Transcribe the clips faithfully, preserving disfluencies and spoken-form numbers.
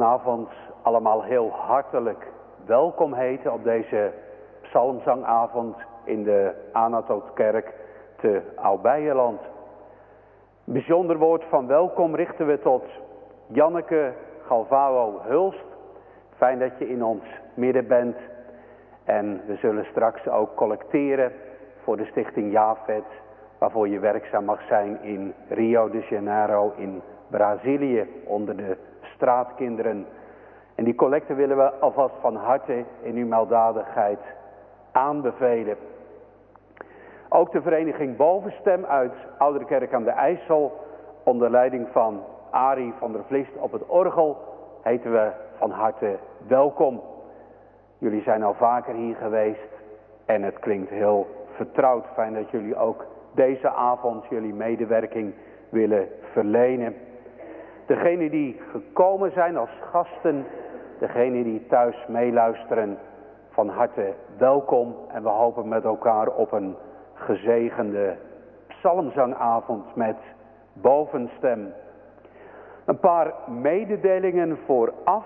vanavond allemaal heel hartelijk welkom heten op deze psalmzangavond in de Anatootkerk te Oud-Beierland. Een bijzonder woord van welkom richten we tot Janneke Galvao Hulst. Fijn dat je in ons midden bent. En we zullen straks ook collecteren voor de stichting Jafet, waarvoor je werkzaam mag zijn in Rio de Janeiro in Brazilië onder de straatkinderen. En die collecte willen we alvast van harte in uw milddadigheid aanbevelen. Ook de vereniging Bovenstem uit Ouderkerk aan de IJssel onder leiding van Arie van der Vlist op het orgel heten we van harte welkom. Jullie zijn al vaker hier geweest en het klinkt heel vertrouwd. Fijn dat jullie ook deze avond jullie medewerking willen verlenen. Degenen die gekomen zijn als gasten, degenen die thuis meeluisteren, van harte welkom. En we hopen met elkaar op een gezegende psalmzangavond met Bovenstem. Een paar mededelingen vooraf.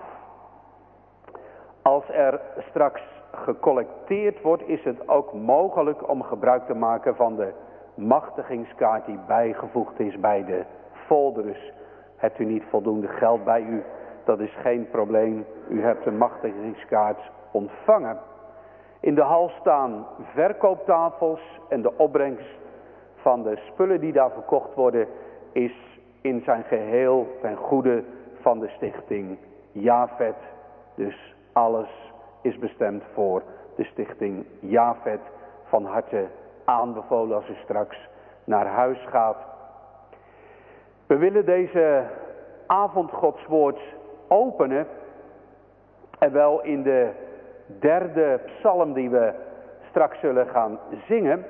Als er straks gecollecteerd wordt, is het ook mogelijk om gebruik te maken van de machtigingskaart die bijgevoegd is bij de folder. Dus hebt u niet voldoende geld bij u, dat is geen probleem. U hebt de machtigingskaart ontvangen. In de hal staan verkooptafels en de opbrengst van de spullen die daar verkocht worden is in zijn geheel ten goede van de stichting Jafet. Dus alles is bestemd voor de stichting Jafet. Van harte aanbevolen als u straks naar huis gaat. We willen deze avond Gods woord openen. En wel in de derde psalm die we straks zullen gaan zingen.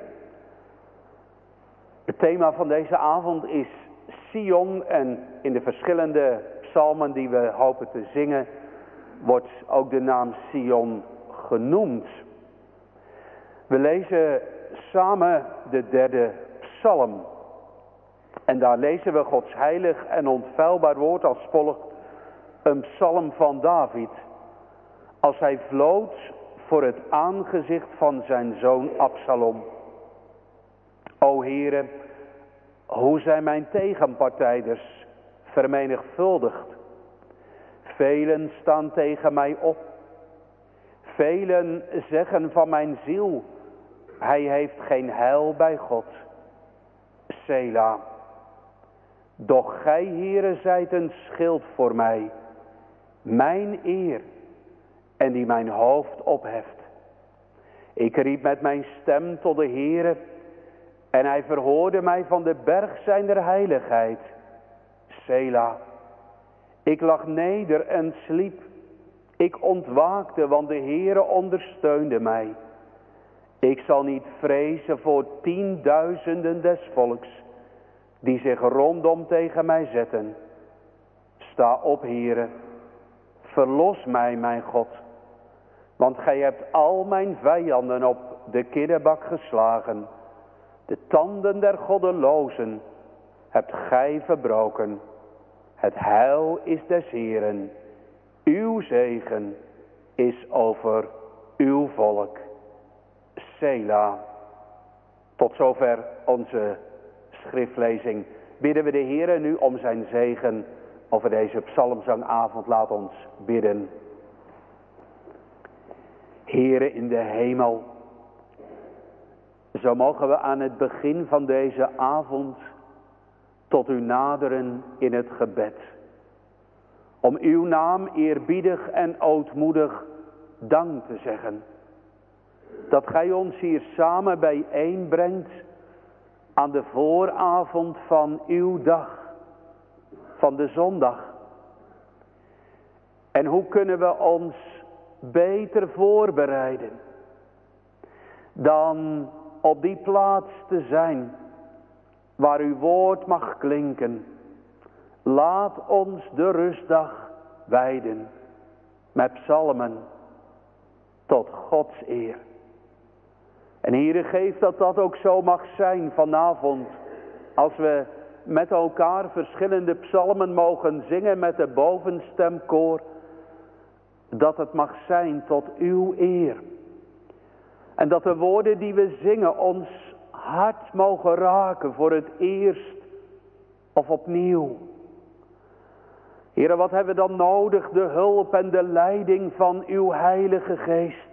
Het thema van deze avond is Sion. En in de verschillende psalmen die we hopen te zingen wordt ook de naam Sion genoemd. We lezen samen de derde psalm. En daar lezen we Gods heilig en onfeilbaar woord als volgt. Een psalm van David. Als hij vloot voor het aangezicht van zijn zoon Absalom. O Heere, hoe zijn mijn tegenpartijders vermenigvuldigd. Velen staan tegen mij op. Velen zeggen van mijn ziel, hij heeft geen heil bij God. Sela. Doch gij, Heere, zijt een schild voor mij, mijn eer, en die mijn hoofd opheft. Ik riep met mijn stem tot de Heere, en hij verhoorde mij van de berg zijner heiligheid. Sela. Ik lag neder en sliep. Ik ontwaakte, want de Heere ondersteunde mij. Ik zal niet vrezen voor tienduizenden des volks, die zich rondom tegen mij zetten. Sta op, Heere, verlos mij, mijn God, want gij hebt al mijn vijanden op de kinnebak geslagen. De tanden der goddelozen hebt gij verbroken. Het heil is des Heeren. Uw zegen is over uw volk. Sela. Tot zover onze schriftlezing. Bidden we de Heere nu om zijn zegen over deze psalmzangavond. Laat ons bidden. Heere in de hemel. Zo mogen we aan het begin van deze avond tot u naderen in het gebed. Om uw naam eerbiedig en ootmoedig dank te zeggen. Dat gij ons hier samen bijeenbrengt aan de vooravond van uw dag. Van de zondag. En hoe kunnen we ons beter voorbereiden dan op die plaats te zijn waar uw woord mag klinken. Laat ons de rustdag wijden met psalmen tot Gods eer. En Heere, geef dat dat ook zo mag zijn vanavond, als we met elkaar verschillende psalmen mogen zingen met de bovenstemkoor, Dat het mag zijn tot uw eer. En dat de woorden die we zingen ons hart mogen raken voor het eerst of opnieuw. Heere, wat hebben we dan nodig? De hulp en de leiding van uw Heilige Geest.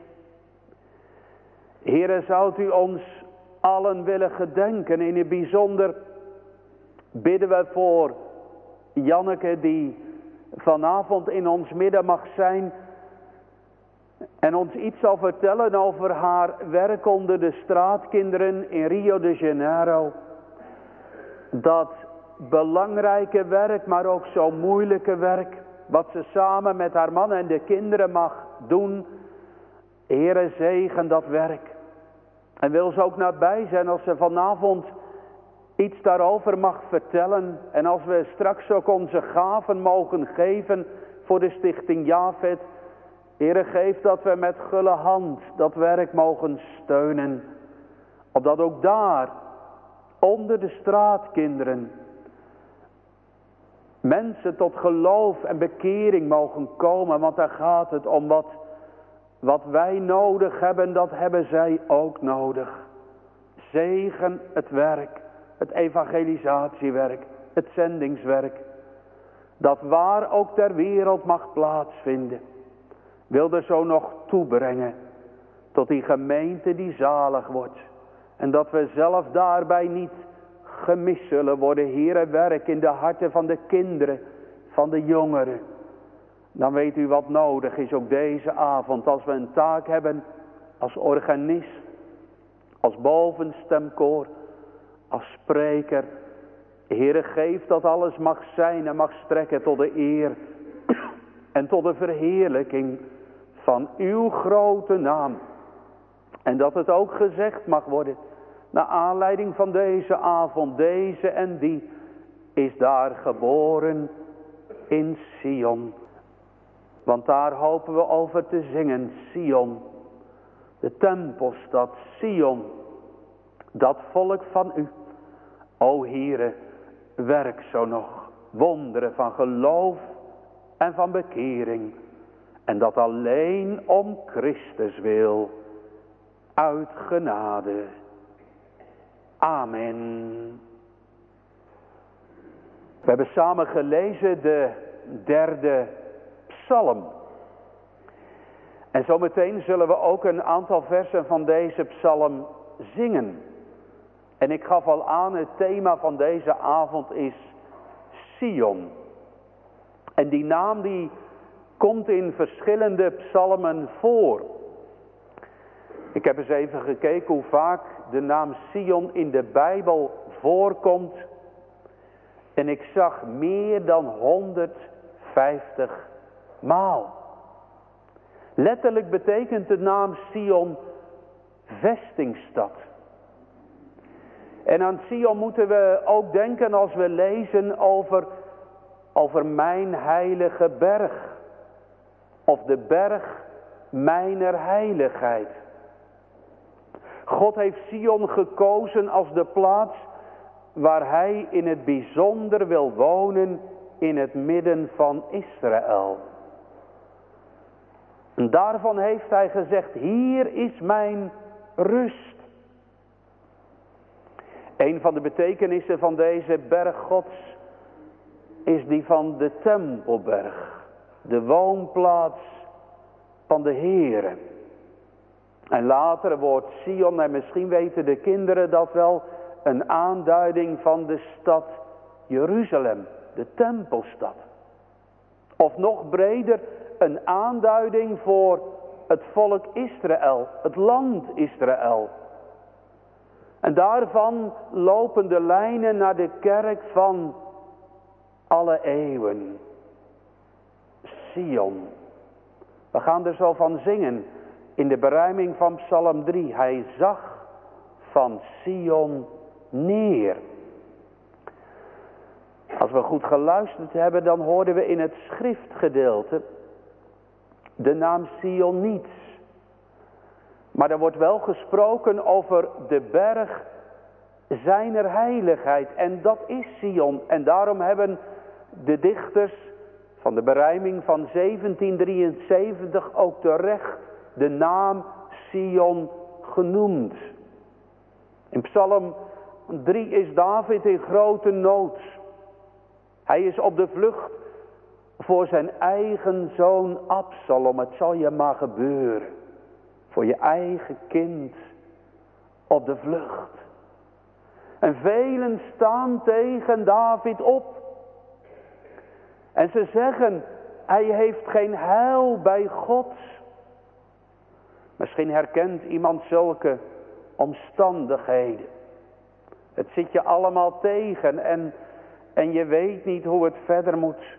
Heere, zoudt u ons allen willen gedenken. In het bijzonder bidden we voor Janneke die vanavond in ons midden mag zijn. En ons iets zal vertellen over haar werk onder de straatkinderen in Rio de Janeiro. Dat belangrijke werk, maar ook zo moeilijke werk. Wat ze samen met haar man en de kinderen mag doen. Heere, zegen dat werk. En wil ze ook nabij zijn als ze vanavond iets daarover mag vertellen. En als we straks ook onze gaven mogen geven voor de stichting Javed. Heere, geef dat we met gulle hand dat werk mogen steunen. Opdat ook daar, onder de straatkinderen, mensen tot geloof en bekering mogen komen. Want daar gaat het om wat, wat wij nodig hebben, dat hebben zij ook nodig. Zegen het werk, het evangelisatiewerk, het zendingswerk. Dat waar ook ter wereld mag plaatsvinden. Wil er zo nog toebrengen tot die gemeente die zalig wordt. En dat we zelf daarbij niet gemist zullen worden. Heere, werk in de harten van de kinderen, van de jongeren. Dan weet u wat nodig is ook deze avond. Als we een taak hebben als organist, als bovenstemkoor, als spreker. Heere, geef dat alles mag zijn en mag strekken tot de eer en tot de verheerlijking van uw grote naam. En dat het ook gezegd mag worden, naar aanleiding van deze avond, deze en die, is daar geboren in Sion. Want daar hopen we over te zingen, Sion, de tempelstad Sion, dat volk van u. O Heere, werk zo nog wonderen van geloof en van bekering. En dat alleen om Christus wil, uit genade. Amen. We hebben samen gelezen de derde psalm. En zometeen zullen we ook een aantal versen van deze psalm zingen. En ik gaf al aan, het thema van deze avond is Sion. En die naam die komt in verschillende psalmen voor. Ik heb eens even gekeken hoe vaak de naam Sion in de Bijbel voorkomt. En ik zag meer dan honderdvijftig maal. Letterlijk betekent de naam Sion vestingstad. En aan Sion moeten we ook denken als we lezen over, over mijn heilige berg. Of de berg mijner heiligheid. God heeft Sion gekozen als de plaats waar hij in het bijzonder wil wonen in het midden van Israël. En daarvan heeft hij gezegd, hier is mijn rust. Een van de betekenissen van deze berg Gods is die van de Tempelberg. De woonplaats van de Heere. En later wordt Sion, en misschien weten de kinderen dat wel, een aanduiding van de stad Jeruzalem, de tempelstad. Of nog breder, een aanduiding voor het volk Israël, het land Israël. En daarvan lopen de lijnen naar de kerk van alle eeuwen. Sion. We gaan er zo van zingen in de berijming van Psalm drie. Hij zag van Sion neer. Als we goed geluisterd hebben, dan hoorden we in het schriftgedeelte de naam Sion niet. Maar er wordt wel gesproken over de berg zijner heiligheid. En dat is Sion. En daarom hebben de dichters van de berijming van zeventiendrieënzeventig ook terecht de naam Sion genoemd. In Psalm drie is David in grote nood. Hij is op de vlucht voor zijn eigen zoon Absalom. Het zal je maar gebeuren. Voor je eigen kind op de vlucht. En velen staan tegen David op. En ze zeggen, hij heeft geen heil bij God. Misschien herkent iemand zulke omstandigheden. Het zit je allemaal tegen en, en je weet niet hoe het verder moet.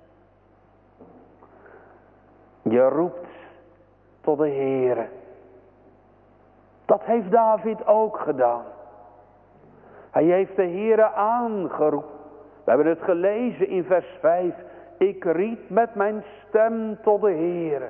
Je roept tot de Heere. Dat heeft David ook gedaan. Hij heeft de Heere aangeroepen. We hebben het gelezen in vers vijf. Ik riep met mijn stem tot de Heere.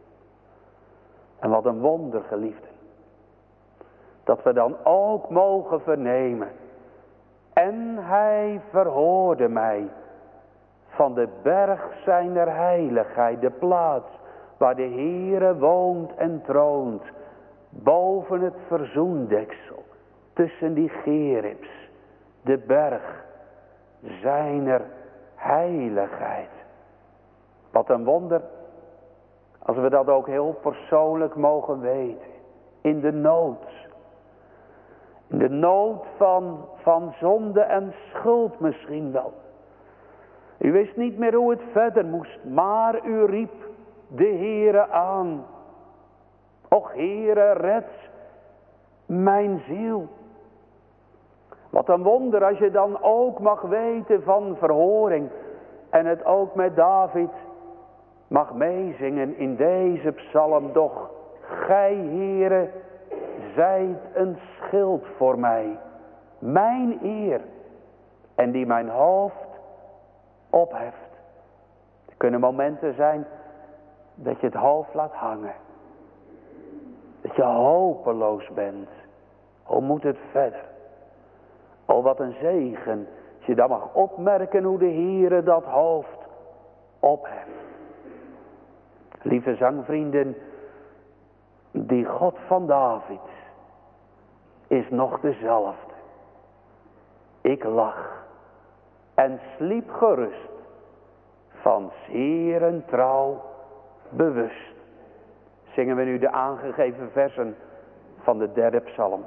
En wat een wonder, geliefden. Dat we dan ook mogen vernemen. En hij verhoorde mij van de berg zijner heiligheid, de plaats waar de Heere woont en troont, boven het verzoendeksel, tussen die gerubs, de berg zijner heiligheid. Wat een wonder, als we dat ook heel persoonlijk mogen weten, in de nood. In de nood van, van zonde en schuld misschien wel. U wist niet meer hoe het verder moest, maar u riep de Heere aan. Och Heere, red mijn ziel. Wat een wonder als je dan ook mag weten van verhoring. En het ook met David mag meezingen in deze psalm. Doch gij, Heere, zijt een schild voor mij. Mijn eer. En die mijn hoofd opheft. Er kunnen momenten zijn dat je het hoofd laat hangen. Dat je hopeloos bent. Hoe moet het verder? Oh, wat een zegen. Als je dan mag opmerken hoe de Heere dat hoofd opheft. Lieve zangvrienden, die God van David is nog dezelfde. Ik lag en sliep gerust, van Heeren trouw bewust. Zingen we nu de aangegeven versen van de derde psalm.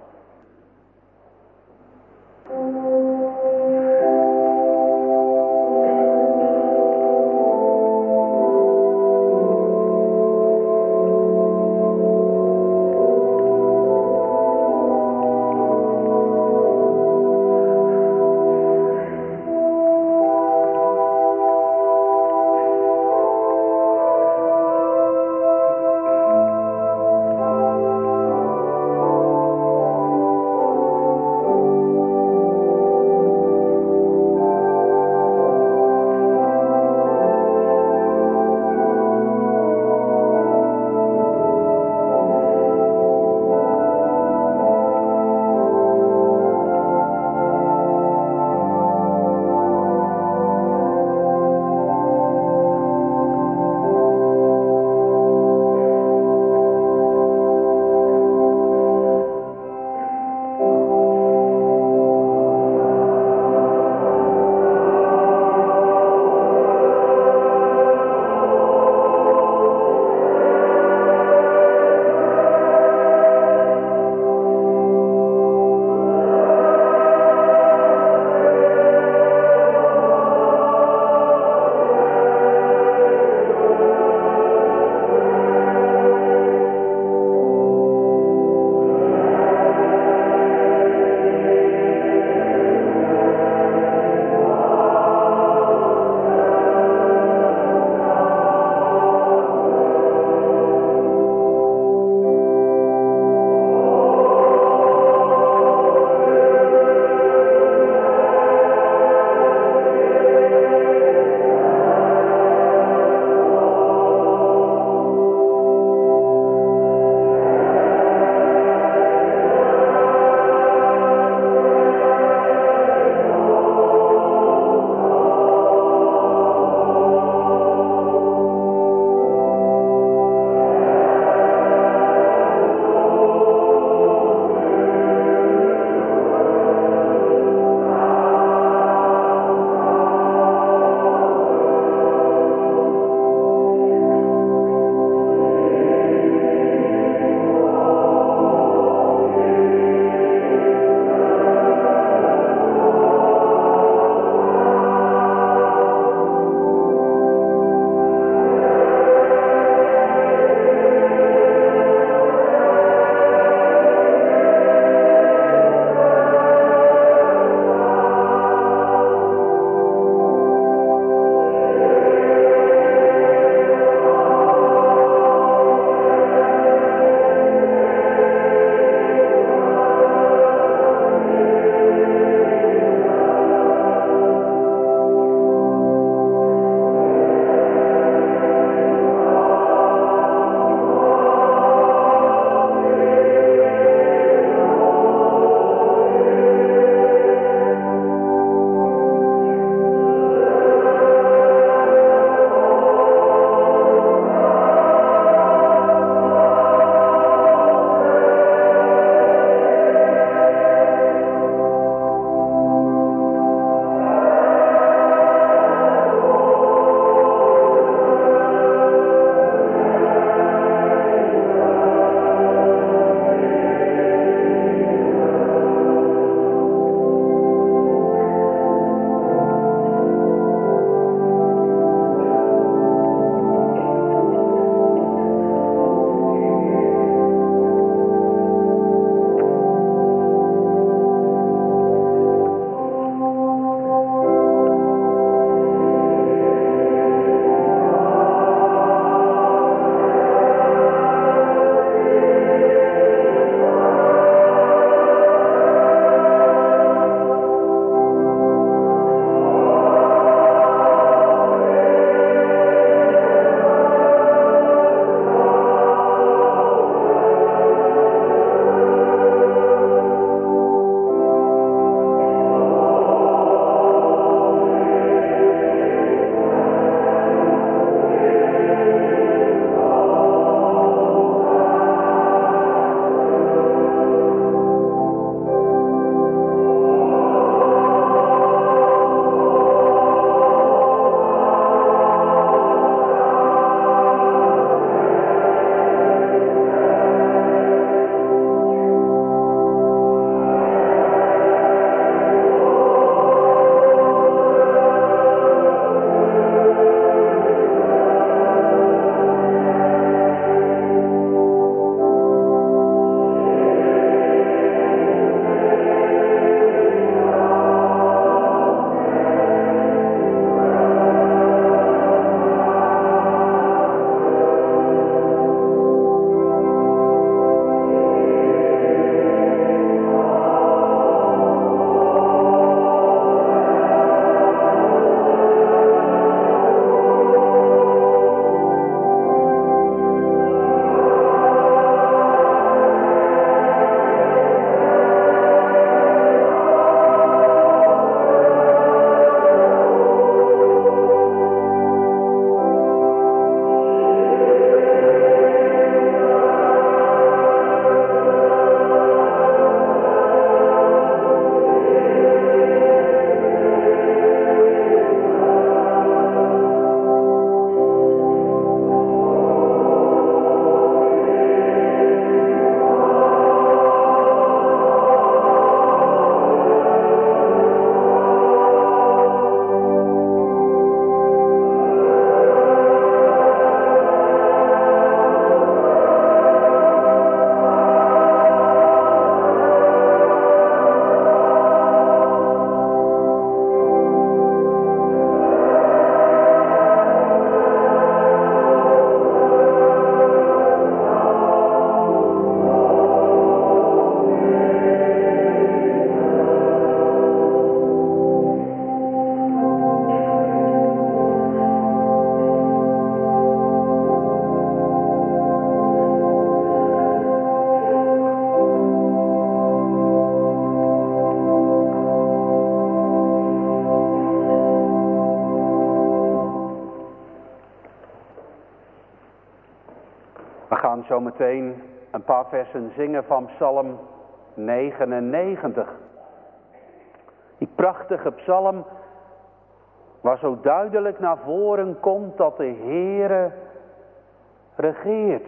zo meteen een paar versen zingen van Psalm negenennegentig. Die prachtige psalm waar zo duidelijk naar voren komt dat de Heere regeert.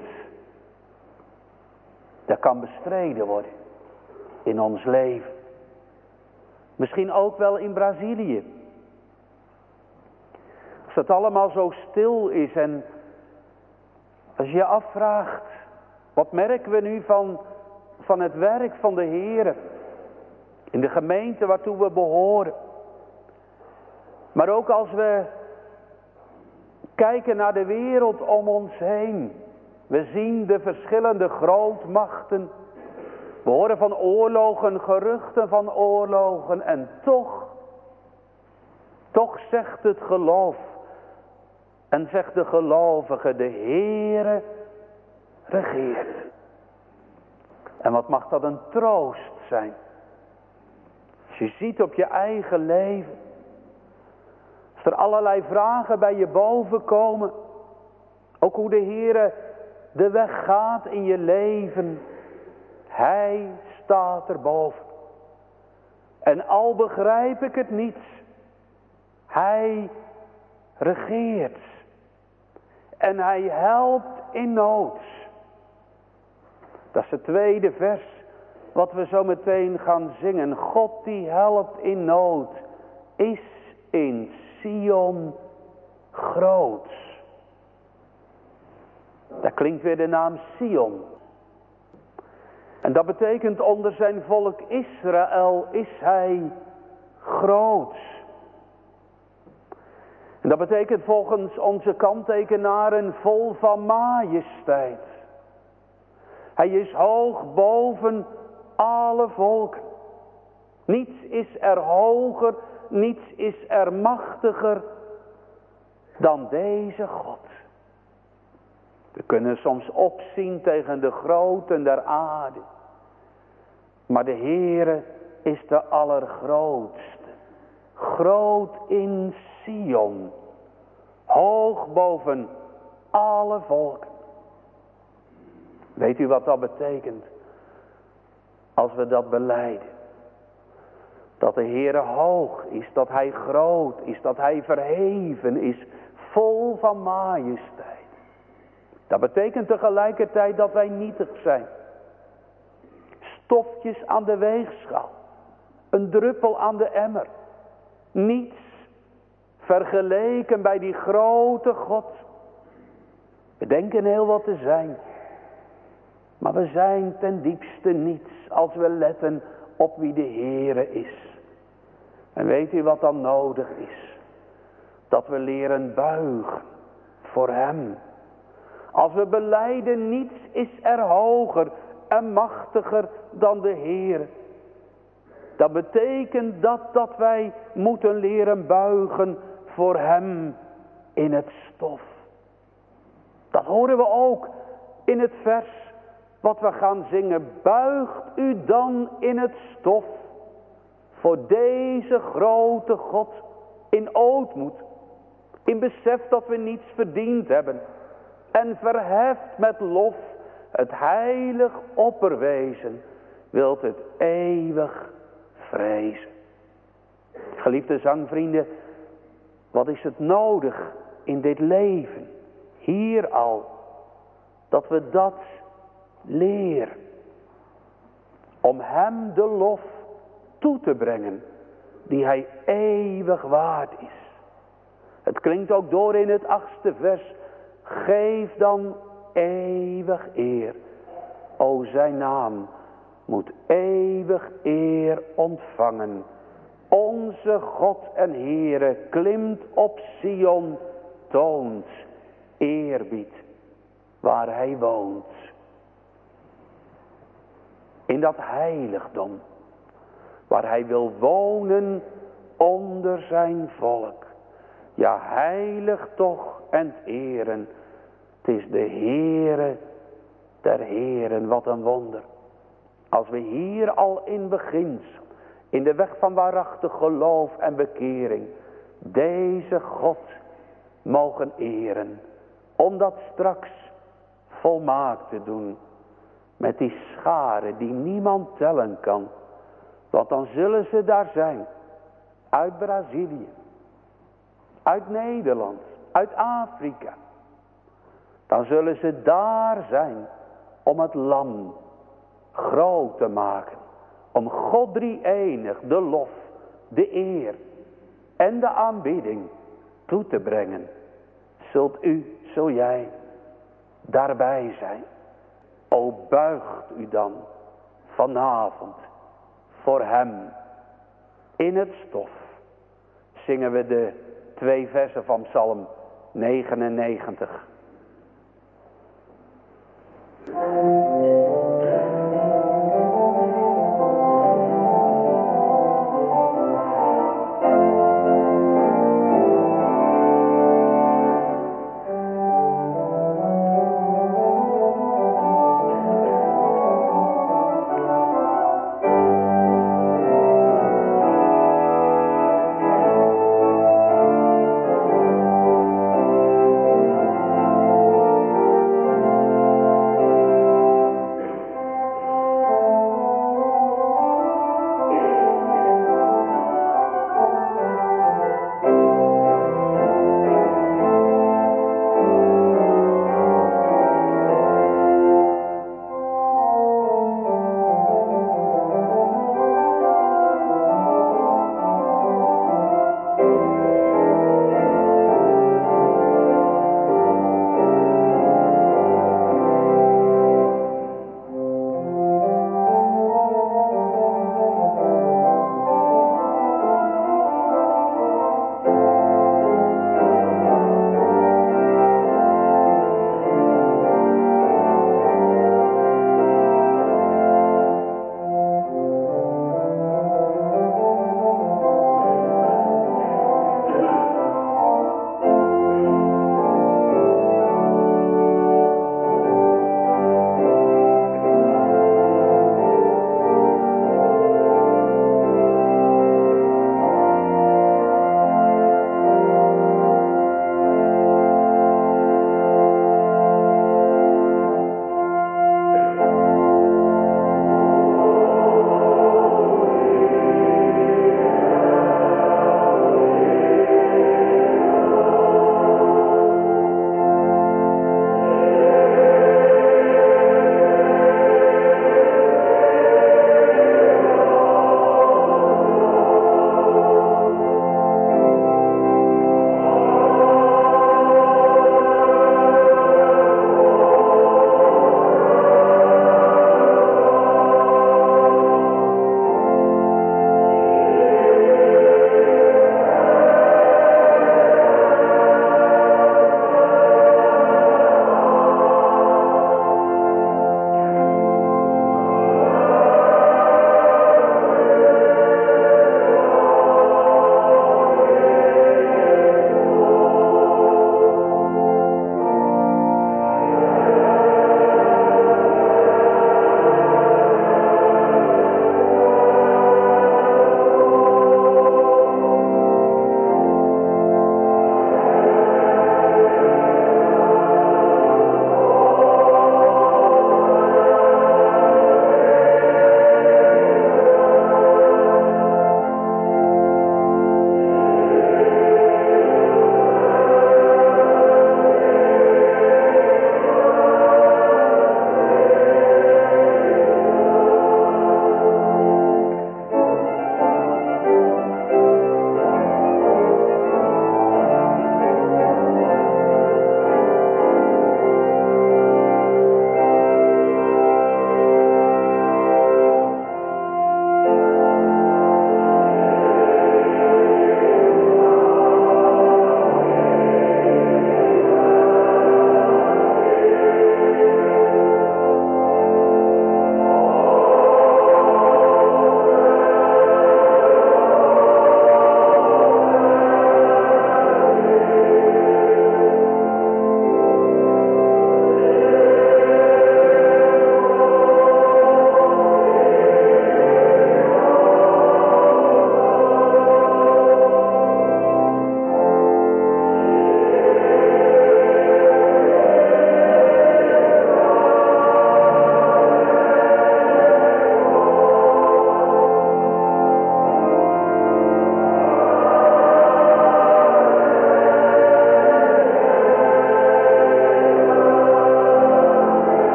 Dat kan bestreden worden in ons leven. Misschien ook wel in Brazilië. Als het allemaal zo stil is en als je je afvraagt, wat merken we nu van, van het werk van de Heere in de gemeente waartoe we behoren. Maar ook als we kijken naar de wereld om ons heen. We zien de verschillende grootmachten. We horen van oorlogen, geruchten van oorlogen. En toch, toch zegt het geloof. En zegt de gelovige, de Heere regeert. En wat mag dat een troost zijn. Als je ziet op je eigen leven. Als er allerlei vragen bij je boven komen. Ook hoe de Heere de weg gaat in je leven. Hij staat erboven. En al begrijp ik het niet. Hij regeert. En hij helpt in nood. Dat is het tweede vers wat we zo meteen gaan zingen. God die helpt in nood is in Sion groot. Daar klinkt weer de naam Sion. En dat betekent onder zijn volk Israël is hij groot. En dat betekent volgens onze kanttekenaren vol van majesteit. Hij is hoog boven alle volken. Niets is er hoger, niets is er machtiger dan deze God. We kunnen soms opzien tegen de groten der aarde. Maar de Heere is de allergrootste. Groot in Sion. Hoog boven alle volken. Weet u wat dat betekent? Als we dat belijden. Dat de Heere hoog is, dat hij groot is, dat hij verheven is, vol van majesteit. Dat betekent tegelijkertijd dat wij nietig zijn. Stofjes aan de weegschaal. Een druppel aan de emmer. Niets vergeleken bij die grote God. We denken heel wat te zijn. Maar we zijn ten diepste niets als we letten op wie de Heere is. En weet u wat dan nodig is? Dat we leren buigen voor hem. Als we belijden, niets is er hoger en machtiger dan de Heere. Dat betekent dat, dat wij moeten leren buigen voor hem in het stof. Dat horen we ook in het vers wat we gaan zingen. Buigt u dan in het stof voor deze grote God in ootmoed. In besef dat we niets verdiend hebben. En verheft met lof het heilig opperwezen. Wilt het eeuwig vrezen. Geliefde zangvrienden. Wat is het nodig in dit leven. Hier al. Dat we dat leren. Om hem de lof toe te brengen. Die hij eeuwig waard is. Het klinkt ook door in het achtste vers. Geef dan eeuwig eer. O zijn naam moet eeuwig eer ontvangen. Onze God en Heere klimt op Sion, toont eerbied waar hij woont. In dat heiligdom waar hij wil wonen onder zijn volk. Ja, heilig toch en eren. Het is de Heere der Heren, wat een wonder. Als we hier al in beginsel, in de weg van waarachtig geloof en bekering, deze God mogen eren. Omdat straks volmaakt te doen. Met die scharen die niemand tellen kan. Want dan zullen ze daar zijn. Uit Brazilië. Uit Nederland. Uit Afrika. Dan zullen ze daar zijn. Om het lam groot te maken. Om God drie-enig de lof, de eer en de aanbidding toe te brengen. Zult u, zul jij daarbij zijn. O buigt u dan vanavond voor hem. In het stof zingen we de twee versen van Psalm negenennegentig.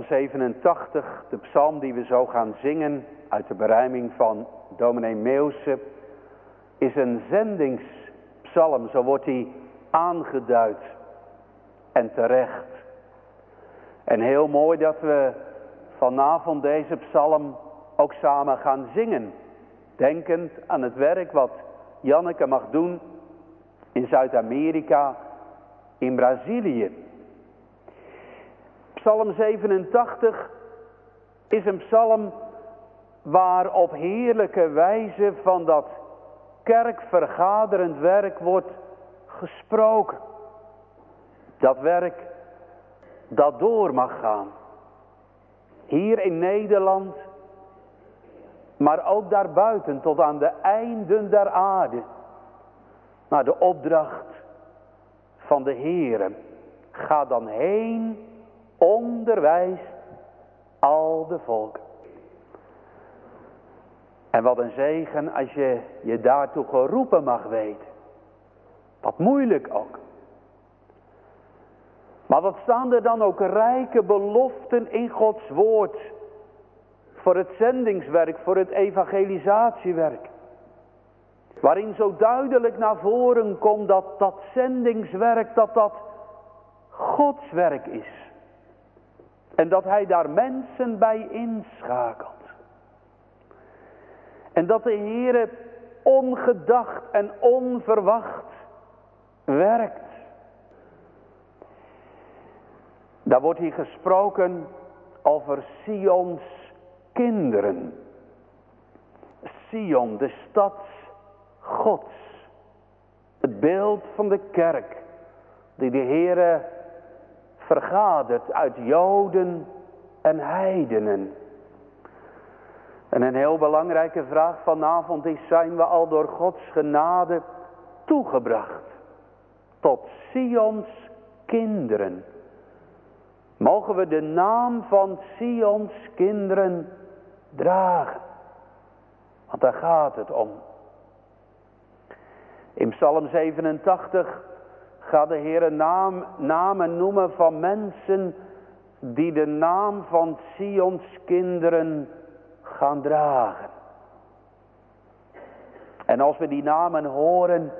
zevenentachtig, de psalm die we zo gaan zingen uit de berijming van dominee Meeuwse, is een zendingspsalm, zo wordt hij aangeduid. En terecht. En heel mooi dat we vanavond deze psalm ook samen gaan zingen. Denkend aan het werk wat Janneke mag doen in Zuid-Amerika, in Brazilië. Psalm zevenentachtig is een psalm waar op heerlijke wijze van dat kerkvergaderend werk wordt gesproken. Dat werk dat door mag gaan. Hier in Nederland, maar ook daarbuiten tot aan de einden der aarde. Naar de opdracht van de Heere. Ga dan heen, onderwijs al de volken. En wat een zegen als je je daartoe geroepen mag weten. Wat moeilijk ook. Maar wat staan er dan ook rijke beloften in Gods woord. Voor het zendingswerk, voor het evangelisatiewerk. Waarin zo duidelijk naar voren komt dat dat zendingswerk, dat dat Gods werk is. En dat hij daar mensen bij inschakelt. En dat de Heere ongedacht en onverwacht werkt. Daar wordt hier gesproken over Sions kinderen. Sion, de stad Gods. Het beeld van de kerk die de Heere vergadert uit Joden en heidenen. En een heel belangrijke vraag vanavond is: zijn we al door Gods genade toegebracht tot Sions kinderen? Mogen we de naam van Sions kinderen dragen? Want daar gaat het om. In Psalm zevenentachtig gaat de Heer naam, namen noemen van mensen die de naam van Sions kinderen gaan dragen. En als we die namen horen,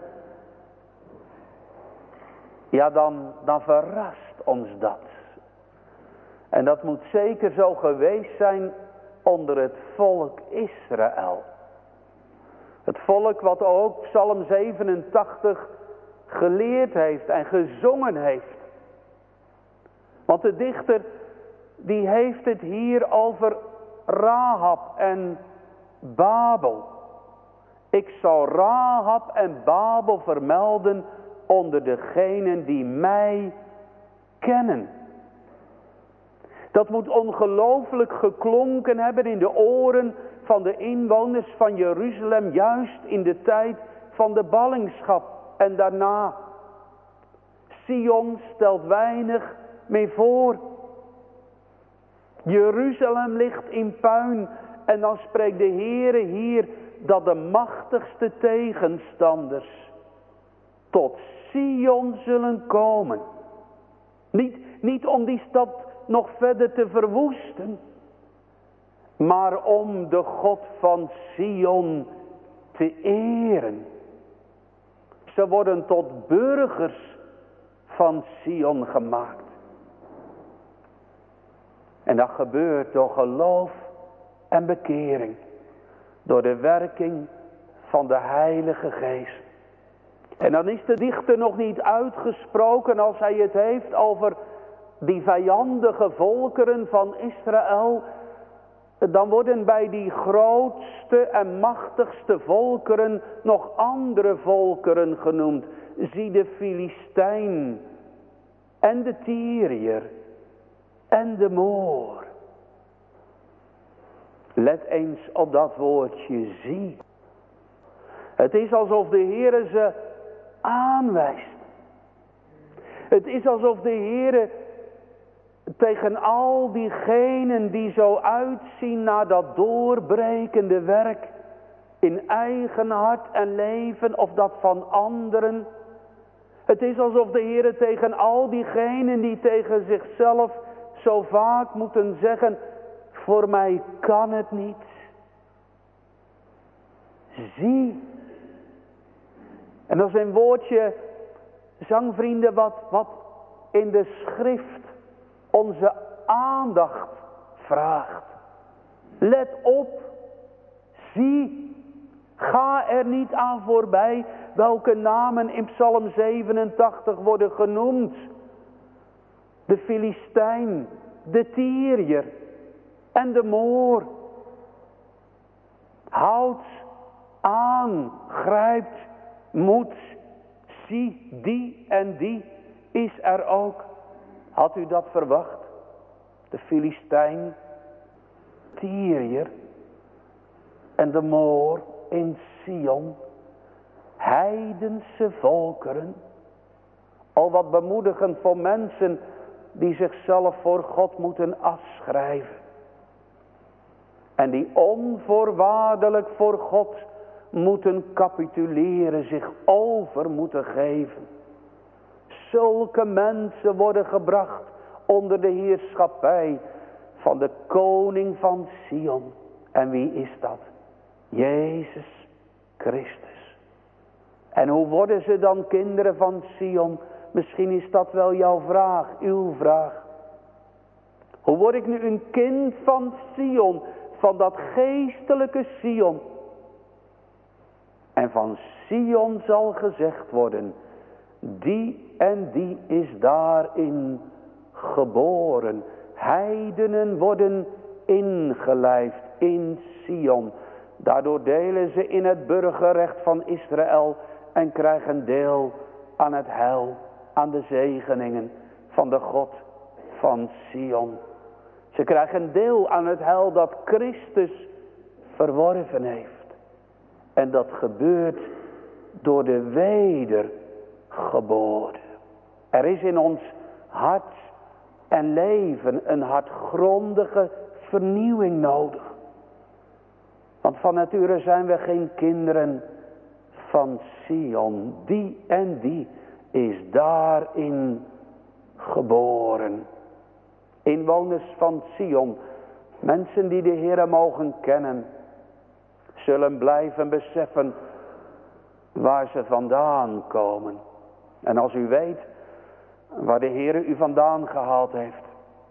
ja dan, dan verrast ons dat. En dat moet zeker zo geweest zijn onder het volk Israël. Het volk wat ook Psalm zevenentachtig geleerd heeft en gezongen heeft. Want de dichter die heeft het hier over Rahab en Babel. Ik zal Rahab en Babel vermelden onder degenen die mij kennen. Dat moet ongelooflijk geklonken hebben in de oren van de inwoners van Jeruzalem, juist in de tijd van de ballingschap en daarna. Sion stelt weinig meer voor. Jeruzalem ligt in puin en dan spreekt de Heere hier dat de machtigste tegenstanders tot Sion zullen komen. Niet, niet om die stad nog verder te verwoesten, maar om de God van Sion te eren. Ze worden tot burgers van Sion gemaakt. En dat gebeurt door geloof en bekering. Door de werking van de Heilige Geest. En dan is de dichter nog niet uitgesproken als hij het heeft over die vijandige volkeren van Israël. Dan worden bij die grootste en machtigste volkeren nog andere volkeren genoemd. Zie de Filistijn en de Tyriër en de Moor. Let eens op dat woordje zie. Het is alsof de Heere ze aanwijst. Het is alsof de Heere tegen al diegenen die zo uitzien naar dat doorbrekende werk in eigen hart en leven of dat van anderen. Het is alsof de Heere tegen al diegenen die tegen zichzelf zo vaak moeten zeggen, voor mij kan het niet. Zie. En dat is een woordje, zangvrienden, wat, wat in de schrift onze aandacht vraagt. Let op. Zie. Ga er niet aan voorbij welke namen in Psalm zevenentachtig worden genoemd. De Filistijn, de Tyriër en de Moor. Houd aan, grijpt, moet, zie, die en die is er ook. Had u dat verwacht? De Filistijn, Tyriër en de Moor in Sion. Heidense volkeren. Al wat bemoedigend voor mensen die zichzelf voor God moeten afschrijven. En die onvoorwaardelijk voor God moeten capituleren, zich over moeten geven. Zulke mensen worden gebracht onder de heerschappij van de koning van Sion. En wie is dat? Jezus Christus. En hoe worden ze dan kinderen van Sion? Misschien is dat wel jouw vraag, uw vraag. Hoe word ik nu een kind van Sion? Van dat geestelijke Sion. En van Sion zal gezegd worden, die en die is daarin geboren. Heidenen worden ingelijfd in Sion. Daardoor delen ze in het burgerrecht van Israël en krijgen deel aan het heil, aan de zegeningen van de God van Sion. Ze krijgen deel aan het heil dat Christus verworven heeft. En dat gebeurt door de wedergeboorte. Er is in ons hart en leven een hartgrondige vernieuwing nodig. Want van nature zijn we geen kinderen van Sion. Die en die is daarin geboren. Inwoners van Sion, mensen die de Heere mogen kennen, zullen blijven beseffen waar ze vandaan komen. En als u weet waar de Heere u vandaan gehaald heeft,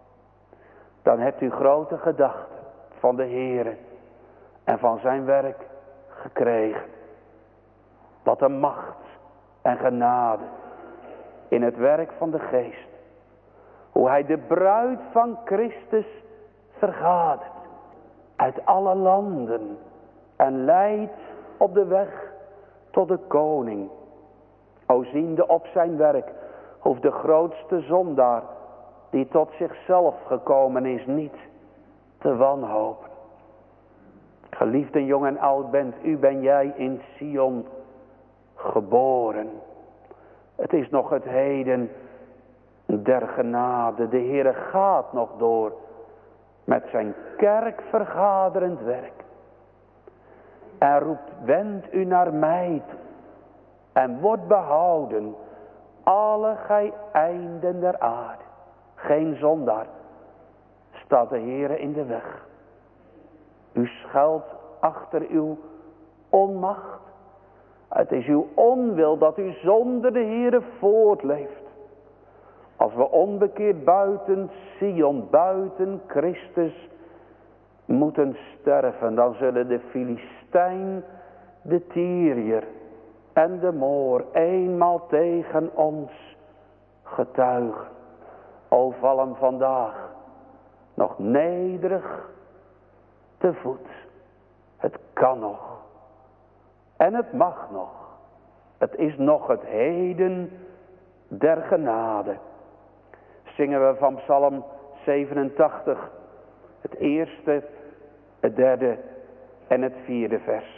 dan hebt u grote gedachten van de Heere en van zijn werk gekregen. Wat een macht en genade in het werk van de Geest. Hoe hij de bruid van Christus vergadert uit alle landen en leidt op de weg tot de koning. O ziende op zijn werk hoeft de grootste zondaar die tot zichzelf gekomen is niet te wanhopen. Geliefden, jong en oud bent, u ben jij in Sion geboren. Het is nog het heden der genade. De Heere gaat nog door met zijn kerkvergaderend werk. En roept, wend u naar mij toe en wordt behouden, alle gij einden der aarde. Geen zondaar staat de Heere in de weg. U schuilt achter uw onmacht. Het is uw onwil dat u zonder de Heere voortleeft. Als we onbekeerd buiten Sion, buiten Christus moeten sterven, dan zullen de Filistijn, de Tyriër en de Moor eenmaal tegen ons getuigen. O, val hem vandaag nog nederig te voet. Het kan nog. En het mag nog. Het is nog het heden der genade. Zingen we van Psalm zevenentachtig. Het eerste, het derde en het vierde vers.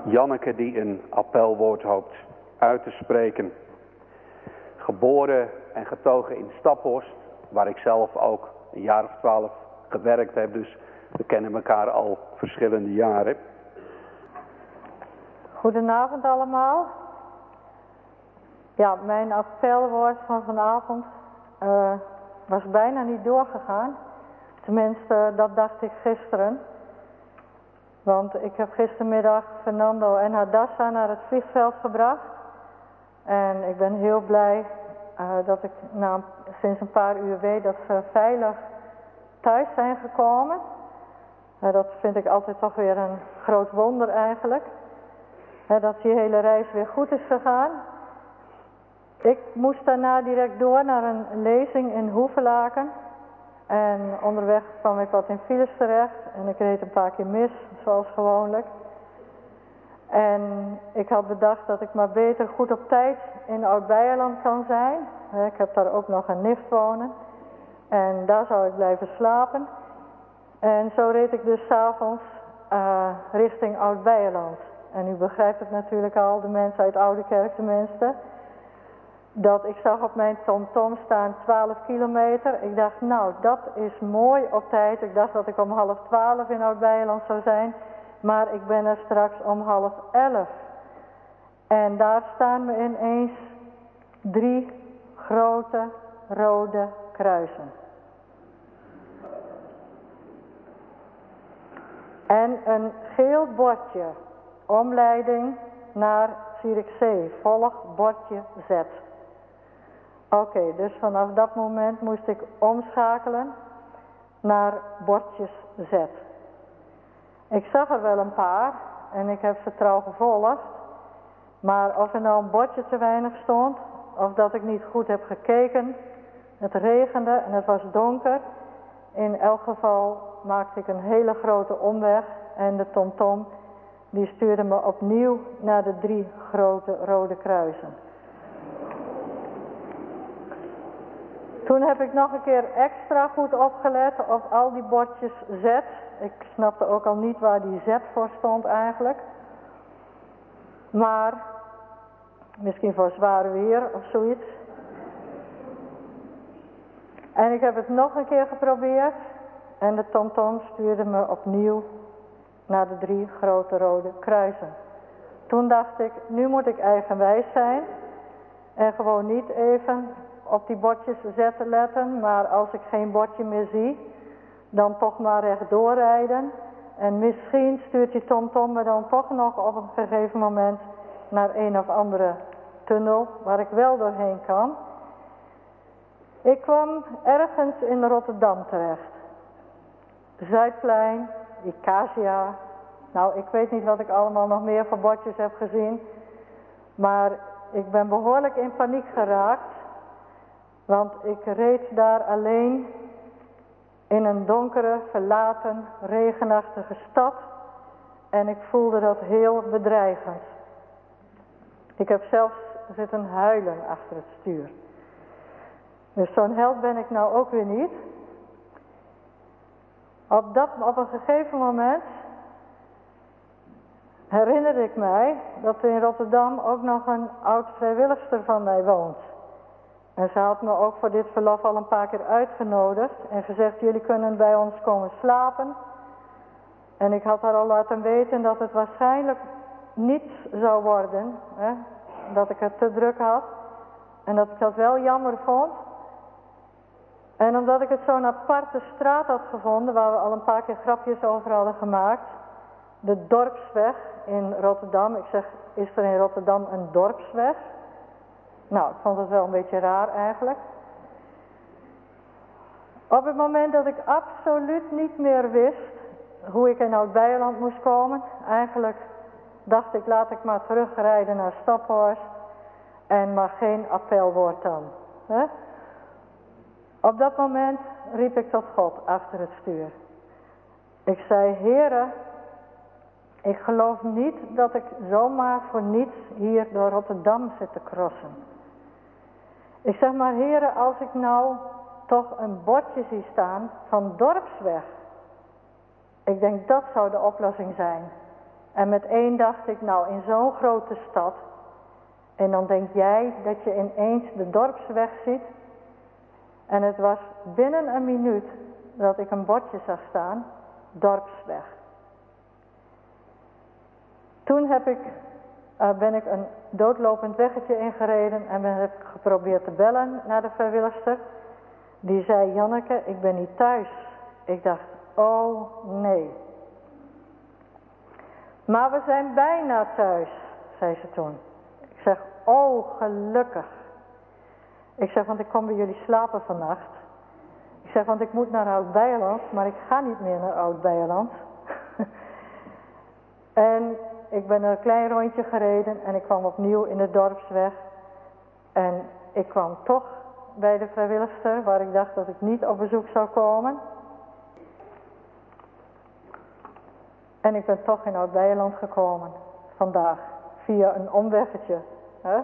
Janneke die een appelwoord hoopt uit te spreken. Geboren en getogen in Staphorst, waar ik zelf ook een jaar of twaalf gewerkt heb, dus we kennen elkaar al verschillende jaren. Goedenavond allemaal. Ja, mijn appelwoord van vanavond uh, was bijna niet doorgegaan. Tenminste, dat dacht ik gisteren. Want ik heb gistermiddag Fernando en Hadassa naar het vliegveld gebracht. En ik ben heel blij uh, dat ik na, sinds een paar uur weet dat ze veilig thuis zijn gekomen. Uh, dat vind ik altijd toch weer een groot wonder eigenlijk. Uh, dat die hele reis weer goed is gegaan. Ik moest daarna direct door naar een lezing in Hoevelaken. En onderweg kwam ik wat in files terecht en ik reed een paar keer mis, zoals gewoonlijk. En ik had bedacht dat ik maar beter goed op tijd in Oud-Beierland kan zijn. Ik heb daar ook nog een nicht wonen. En daar zou ik blijven slapen. En zo reed ik dus 's avonds uh, richting Oud-Beierland. En u begrijpt het natuurlijk al, de mensen uit Oudekerk tenminste. Dat ik zag op mijn TomTom staan twaalf kilometer. Ik dacht, nou, dat is mooi op tijd. Ik dacht dat ik om half twaalf in Oud-Beierland zou zijn. Maar ik ben er straks om half elf. En daar staan me ineens drie grote rode kruisen. En een geel bordje. Omleiding naar Zierikzee. Volg bordje Z. Oké, okay, dus vanaf dat moment moest ik omschakelen naar bordjes Z. Ik zag er wel een paar en ik heb ze trouw gevolgd. Maar of er nou een bordje te weinig stond, of dat ik niet goed heb gekeken. Het regende en het was donker. In elk geval maakte ik een hele grote omweg en de TomTom die stuurde me opnieuw naar de drie grote rode kruisen. Toen heb ik nog een keer extra goed opgelet op al die bordjes Z. Ik snapte ook al niet waar die Z voor stond eigenlijk. Maar misschien voor zwaar weer of zoiets. En ik heb het nog een keer geprobeerd. En de TomTom stuurde me opnieuw naar de drie grote rode kruisen. Toen dacht ik, nu moet ik eigenwijs zijn. En gewoon niet even op die bordjes zetten letten, maar als ik geen bordje meer zie, dan toch maar rechtdoor rijden. En misschien stuurt die TomTom me dan toch nog op een gegeven moment naar een of andere tunnel waar ik wel doorheen kan. Ik kwam ergens in Rotterdam terecht. Zuidplein, Icacia. Nou, ik weet niet wat ik allemaal nog meer van bordjes heb gezien, maar ik ben behoorlijk in paniek geraakt. Want ik reed daar alleen in een donkere, verlaten, regenachtige stad. En ik voelde dat heel bedreigend. Ik heb zelfs zitten huilen achter het stuur. Dus zo'n held ben ik nou ook weer niet. Op, dat, op een gegeven moment herinnerde ik mij dat er in Rotterdam ook nog een oud vrijwilligster van mij woont. En ze had me ook voor dit verlof al een paar keer uitgenodigd en gezegd, jullie kunnen bij ons komen slapen. En ik had haar al laten weten dat het waarschijnlijk niets zou worden, hè? Dat ik het te druk had en dat ik dat wel jammer vond. En omdat ik het zo'n aparte straat had gevonden, waar we al een paar keer grapjes over hadden gemaakt, de dorpsweg in Rotterdam. Ik zeg, is er in Rotterdam een dorpsweg? Nou, ik vond het wel een beetje raar eigenlijk. Op het moment dat ik absoluut niet meer wist hoe ik in Oud-Beierland moest komen, eigenlijk dacht ik, laat ik maar terugrijden naar Staphorst en maar geen appelwoord dan. Hè? Op dat moment riep ik tot God achter het stuur. Ik zei, Heere, ik geloof niet dat ik zomaar voor niets hier door Rotterdam zit te crossen. Ik zeg maar, Heere, als ik nou toch een bordje zie staan van dorpsweg. Ik denk dat zou de oplossing zijn. En meteen dacht ik, nou in zo'n grote stad, en dan denk jij dat je ineens de dorpsweg ziet. En het was binnen een minuut dat ik een bordje zag staan, dorpsweg. Toen heb ik, uh, ben ik een doodlopend weggetje ingereden en ben, heb ik geprobeerd te bellen naar de vrijwilligster. Die zei, Janneke, ik ben niet thuis. Ik dacht, oh nee. Maar we zijn bijna thuis, zei ze toen. Ik zeg, oh gelukkig. Ik zeg, want ik kom bij jullie slapen vannacht. Ik zeg, want ik moet naar Oud-Beijerland, maar ik ga niet meer naar Oud-Beijerland. En ik ben een klein rondje gereden en ik kwam opnieuw in de dorpsweg. En ik kwam toch bij de vrijwilligster, waar ik dacht dat ik niet op bezoek zou komen. En ik ben toch in Oud-Beijerland gekomen, vandaag, via een omweggetje. Hè?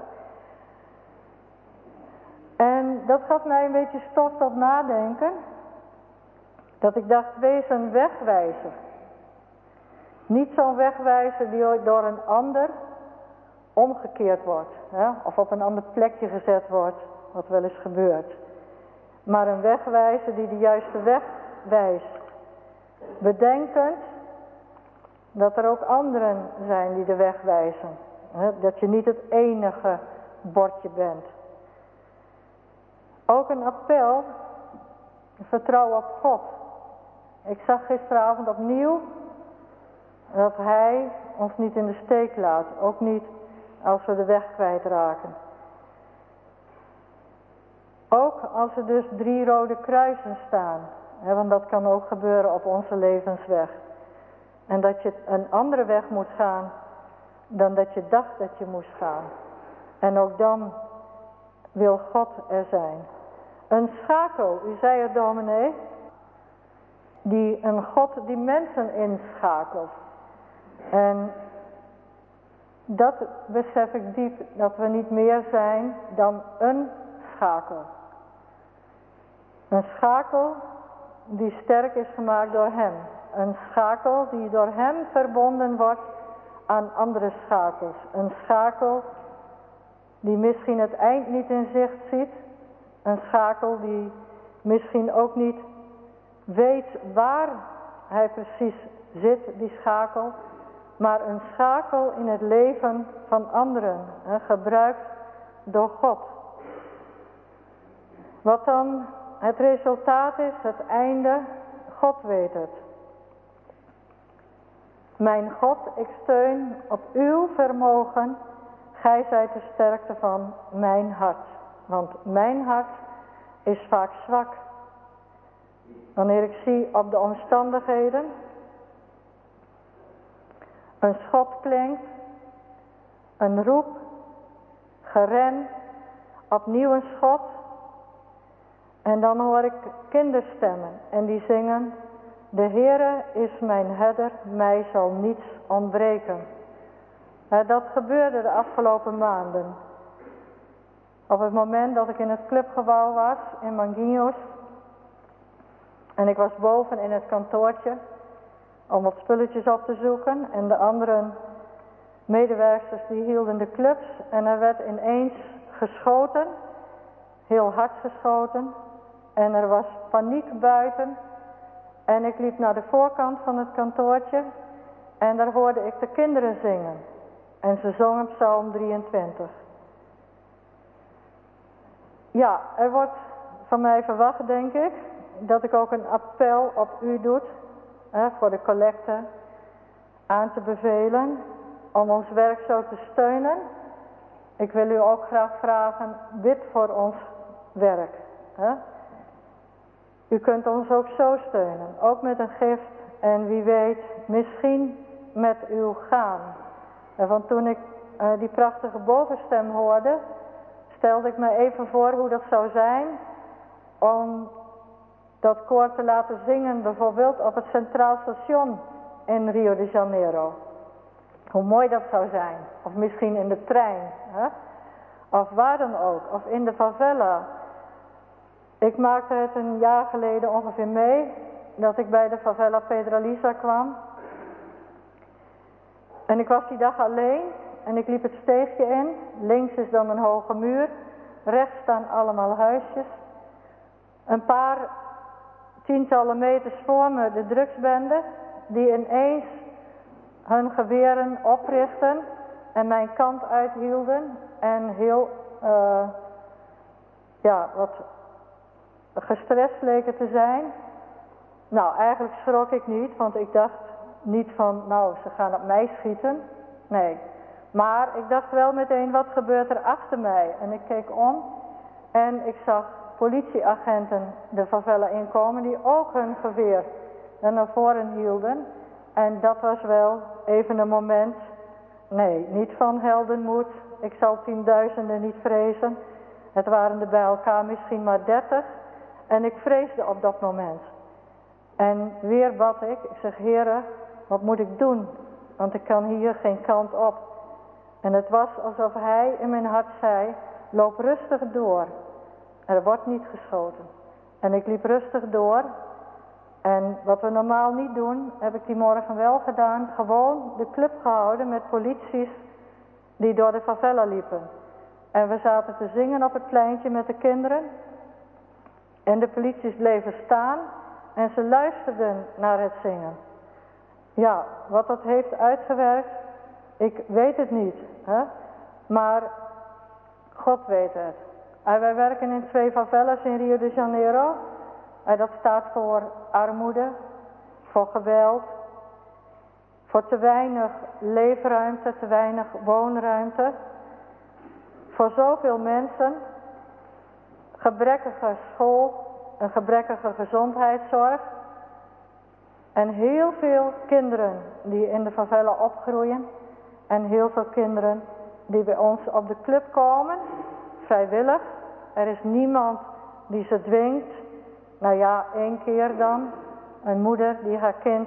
En dat gaf mij een beetje stof tot nadenken. Dat ik dacht, wees een wegwijzer. Niet zo'n wegwijzer die door een ander omgekeerd wordt. Hè? Of op een ander plekje gezet wordt, wat wel eens gebeurt. Maar een wegwijzer die de juiste weg wijst. Bedenkend dat er ook anderen zijn die de weg wijzen. Hè? Dat je niet het enige bordje bent. Ook een appel, vertrouw op God. Ik zag gisteravond opnieuw dat Hij ons niet in de steek laat. Ook niet als we de weg kwijtraken. Ook als er dus drie rode kruisen staan. Hè, want dat kan ook gebeuren op onze levensweg. En dat je een andere weg moet gaan dan dat je dacht dat je moest gaan. En ook dan wil God er zijn. Een schakel, u zei het dominee, die een God die mensen inschakelt. En dat besef ik diep, dat we niet meer zijn dan een schakel. Een schakel die sterk is gemaakt door Hem. Een schakel die door Hem verbonden wordt aan andere schakels. Een schakel die misschien het eind niet in zicht ziet. Een schakel die misschien ook niet weet waar hij precies zit, die schakel. Maar een schakel in het leven van anderen, hè, gebruikt door God. Wat dan het resultaat is, het einde, God weet het. Mijn God, ik steun op uw vermogen, gij zijt de sterkte van mijn hart. Want mijn hart is vaak zwak. Wanneer ik zie op de omstandigheden, een schot klinkt, een roep, geren, opnieuw een schot. En dan hoor ik kinderstemmen en die zingen, de Heere is mijn herder, mij zal niets ontbreken. Dat gebeurde de afgelopen maanden. Op het moment dat ik in het clubgebouw was, in Manguinhos. En ik was boven in het kantoortje om wat spulletjes op te zoeken. En de andere medewerkers die hielden de clubs. En er werd ineens geschoten, heel hard geschoten. En er was paniek buiten. En ik liep naar de voorkant van het kantoortje. En daar hoorde ik de kinderen zingen. En ze zongen Psalm drieëntwintig. Ja, er wordt van mij verwacht, denk ik, dat ik ook een appel op u doe, hè, voor de collecte aan te bevelen, om ons werk zo te steunen. Ik wil u ook graag vragen, bid voor ons werk. Hè. U kunt ons ook zo steunen, ook met een gift en wie weet, misschien met uw gaan. En want toen ik uh, die prachtige bovenstem hoorde, stelde ik me even voor hoe dat zou zijn om dat koor te laten zingen, bijvoorbeeld op het Centraal Station in Rio de Janeiro. Hoe mooi dat zou zijn. Of misschien in de trein. Hè? Of waar dan ook. Of in de favela. Ik maakte het een jaar geleden ongeveer mee, dat ik bij de favela Pedralisa kwam. En ik was die dag alleen en ik liep het steegje in. Links is dan een hoge muur. Rechts staan allemaal huisjes. Een paar tientallen meters voor me de drugsbende, die ineens hun geweren oprichten en mijn kant uithielden en heel uh, ja, wat gestrest leken te zijn. Nou, eigenlijk schrok ik niet, want ik dacht niet van, nou, ze gaan op mij schieten. Nee, maar ik dacht wel meteen, wat gebeurt er achter mij? En ik keek om en ik zag politieagenten de favela inkomen die ook hun geweer naar voren hielden. En dat was wel even een moment, nee, niet van heldenmoed. Ik zal tienduizenden niet vrezen. Het waren er bij elkaar misschien maar dertig. En ik vreesde op dat moment. En weer bad ik, ik zeg, Heere, wat moet ik doen? Want ik kan hier geen kant op. En het was alsof hij in mijn hart zei, loop rustig door. Er wordt niet geschoten. En ik liep rustig door. En wat we normaal niet doen, heb ik die morgen wel gedaan. Gewoon de club gehouden met polities die door de favela liepen. En we zaten te zingen op het pleintje met de kinderen. En de polities bleven staan en ze luisterden naar het zingen. Ja, wat dat heeft uitgewerkt, ik weet het niet. Hè? Maar God weet het. En wij werken in twee favelas in Rio de Janeiro. En dat staat voor armoede, voor geweld, voor te weinig leefruimte, te weinig woonruimte. Voor zoveel mensen, gebrekkige school, een gebrekkige gezondheidszorg. En heel veel kinderen die in de favela opgroeien. En heel veel kinderen die bij ons op de club komen, vrijwillig. Er is niemand die ze dwingt. Nou ja, één keer dan. Een moeder die haar kind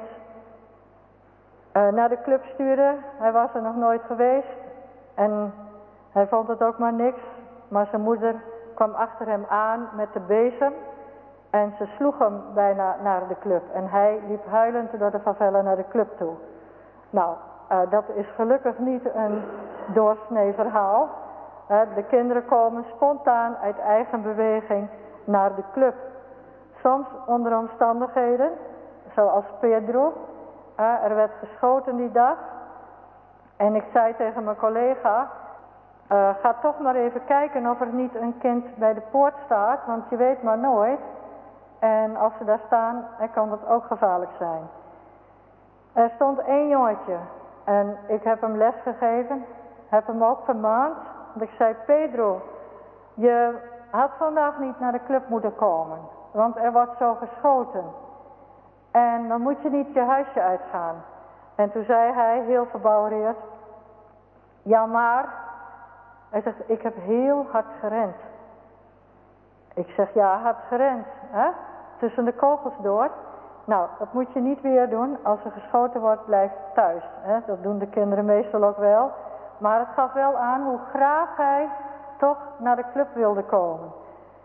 uh, naar de club stuurde. Hij was er nog nooit geweest. En hij vond het ook maar niks. Maar zijn moeder kwam achter hem aan met de bezem. En ze sloeg hem bijna naar de club. En hij liep huilend door de favela naar de club toe. Nou, uh, dat is gelukkig niet een doorsnee verhaal. Uh, de kinderen komen spontaan uit eigen beweging naar de club. Soms onder omstandigheden, zoals Pedro. Uh, er werd geschoten die dag. En ik zei tegen mijn collega, uh, ga toch maar even kijken of er niet een kind bij de poort staat. Want je weet maar nooit. En als ze daar staan, kan dat ook gevaarlijk zijn. Er stond één jongetje. En ik heb hem les gegeven. Heb hem ook vermaand. Want ik zei, Pedro, je had vandaag niet naar de club moeten komen. Want er wordt zo geschoten. En dan moet je niet je huisje uitgaan. En toen zei hij, heel verbouwereerd. Ja maar, hij zegt, ik heb heel hard gerend. Ik zeg, ja, hard gerend. Hè? Tussen de kogels door. Nou, dat moet je niet weer doen. Als er geschoten wordt, blijf thuis. Hè? Dat doen de kinderen meestal ook wel. Maar het gaf wel aan hoe graag hij toch naar de club wilde komen.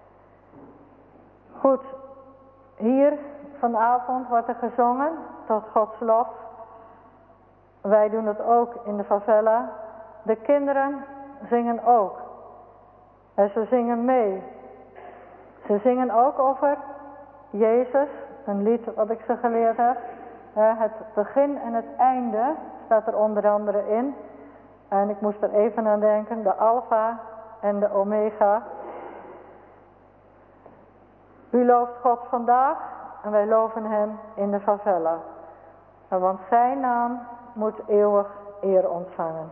Goed, hier vanavond wordt er gezongen tot Gods lof. Wij doen het ook in de favela. De kinderen zingen ook. En ze zingen mee. Ze zingen ook over Jezus, een lied wat ik ze geleerd heb. Het begin en het einde staat er onder andere in. En ik moest er even aan denken, de Alpha en de Omega. U looft God vandaag en wij loven hem in de favela. Want zijn naam moet eeuwig eer ontvangen.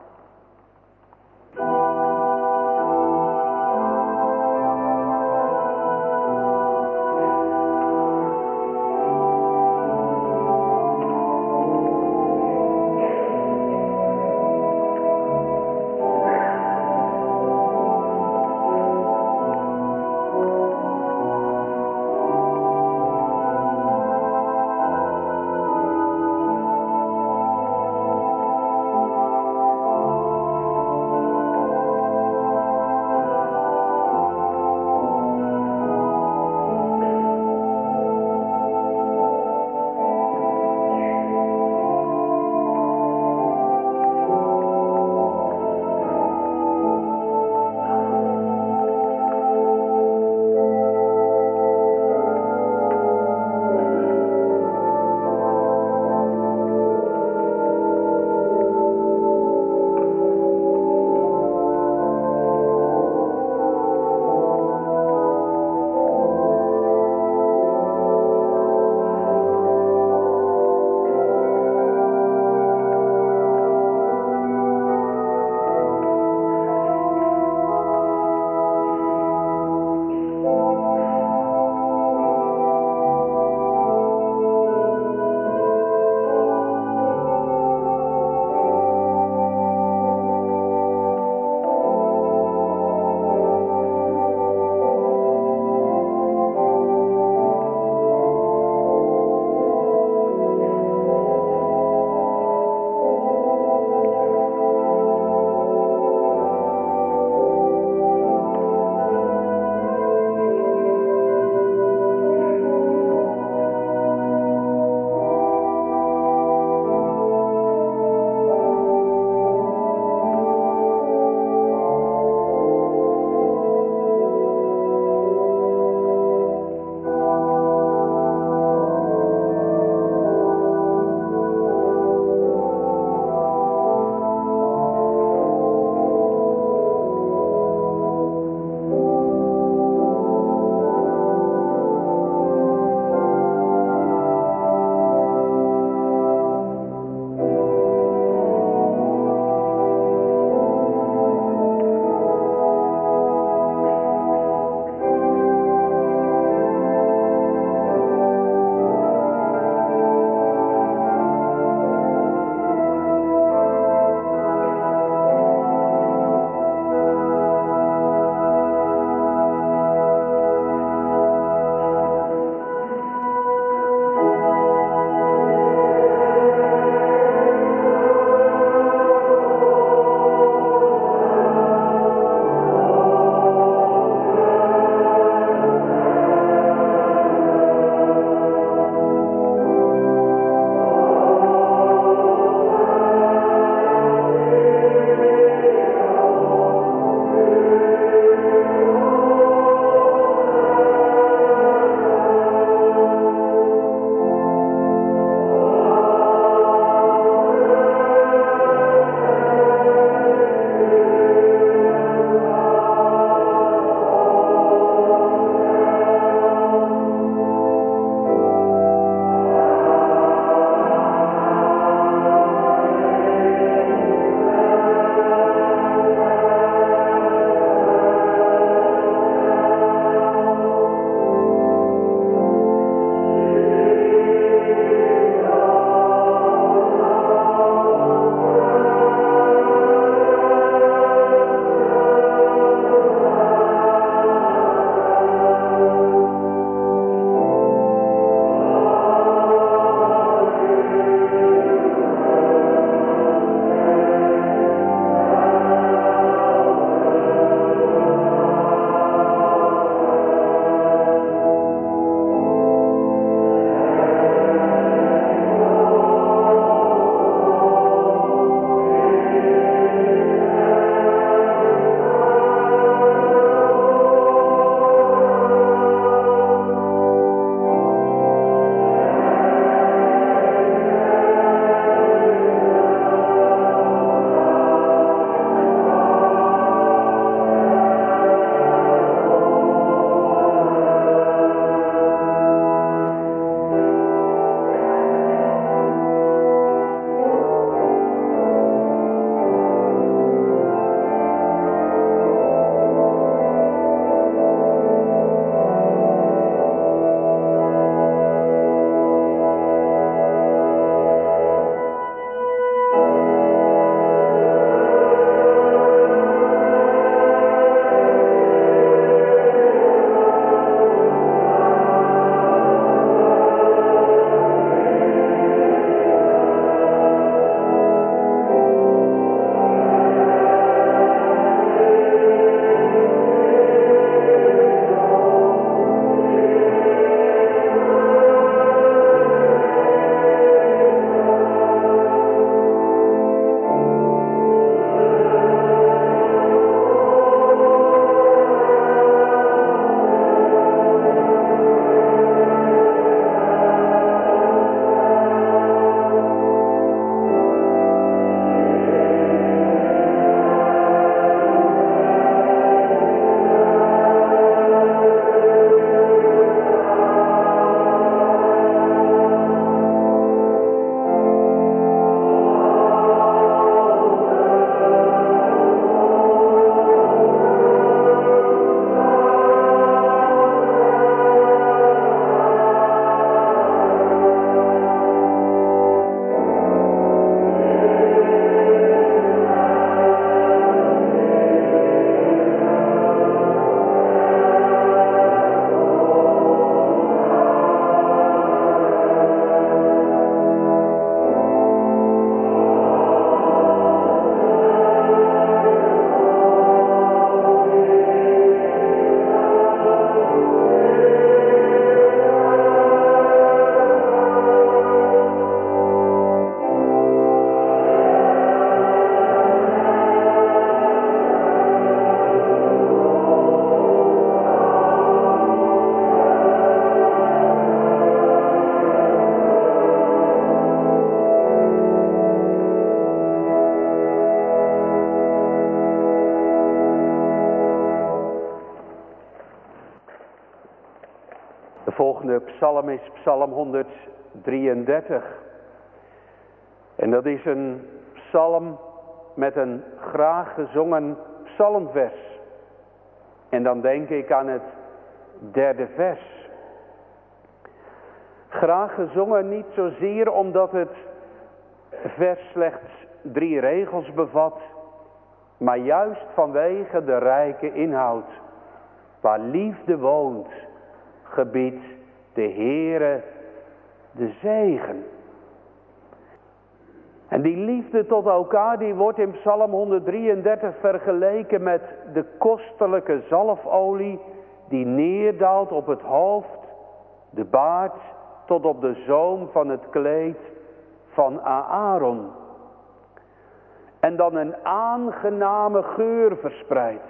volgende psalm is psalm honderddrieëndertig. En dat is een psalm met een graag gezongen psalmvers. En dan denk ik aan het derde vers. Graag gezongen niet zozeer omdat het vers slechts drie regels bevat, maar juist vanwege de rijke inhoud. Waar liefde woont, gebiedt de Heere de zegen. En die liefde tot elkaar, die wordt in psalm honderddrieëndertig vergeleken met de kostelijke zalfolie die neerdaalt op het hoofd, de baard, tot op de zoom van het kleed van Aaron. En dan een aangename geur verspreidt.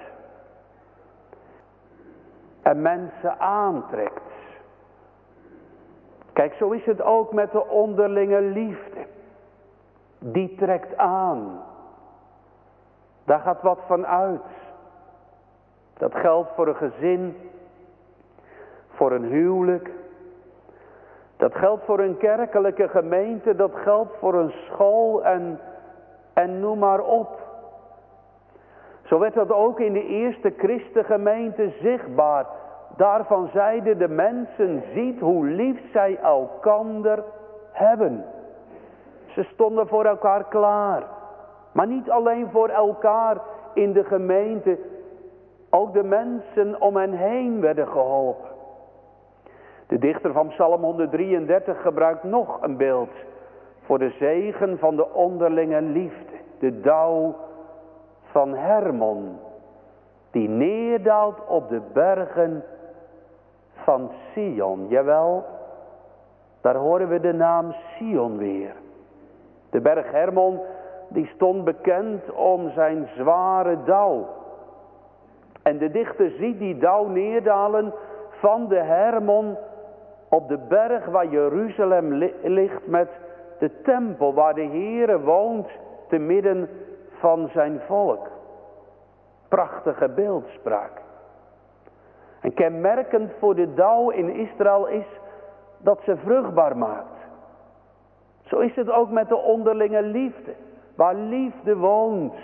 En mensen aantrekt. Kijk, zo is het ook met de onderlinge liefde. Die trekt aan. Daar gaat wat van uit. Dat geldt voor een gezin, voor een huwelijk. Dat geldt voor een kerkelijke gemeente, dat geldt voor een school en, en noem maar op. Zo werd dat ook in de eerste christengemeente zichtbaar. Daarvan zeiden de mensen, ziet hoe lief zij elkander hebben. Ze stonden voor elkaar klaar. Maar niet alleen voor elkaar in de gemeente. Ook de mensen om hen heen werden geholpen. De dichter van psalm honderddrieëndertig gebruikt nog een beeld voor de zegen van de onderlinge liefde. De dauw van Hermon, die neerdaalt op de bergen van Sion. Jawel, daar horen we de naam Sion weer. De berg Hermon, die stond bekend om zijn zware dauw. En de dichter ziet die dauw neerdalen van de Hermon op de berg waar Jeruzalem li- ligt met de tempel waar de Heere woont te midden van zijn volk. Prachtige beeldspraak. En kenmerkend voor de dauw in Israël is dat ze vruchtbaar maakt. Zo is het ook met de onderlinge liefde. Waar liefde woont,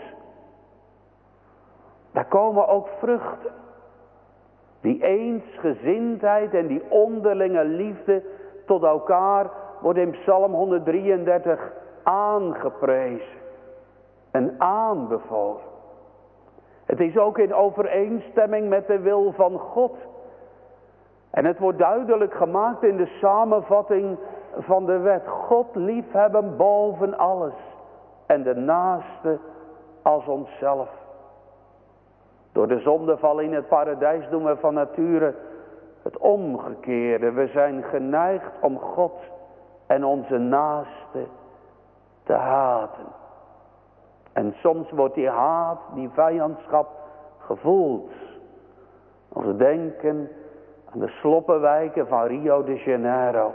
daar komen ook vruchten. Die eensgezindheid en die onderlinge liefde tot elkaar wordt in psalm honderddrieëndertig aangeprezen en aanbevolen. Het is ook in overeenstemming met de wil van God. En het wordt duidelijk gemaakt in de samenvatting van de wet. God liefhebben boven alles en de naaste als onszelf. Door de zondeval in het paradijs doen we van nature het omgekeerde. We zijn geneigd om God en onze naaste te haten. En soms wordt die haat, die vijandschap gevoeld. Als we denken aan de sloppenwijken van Rio de Janeiro.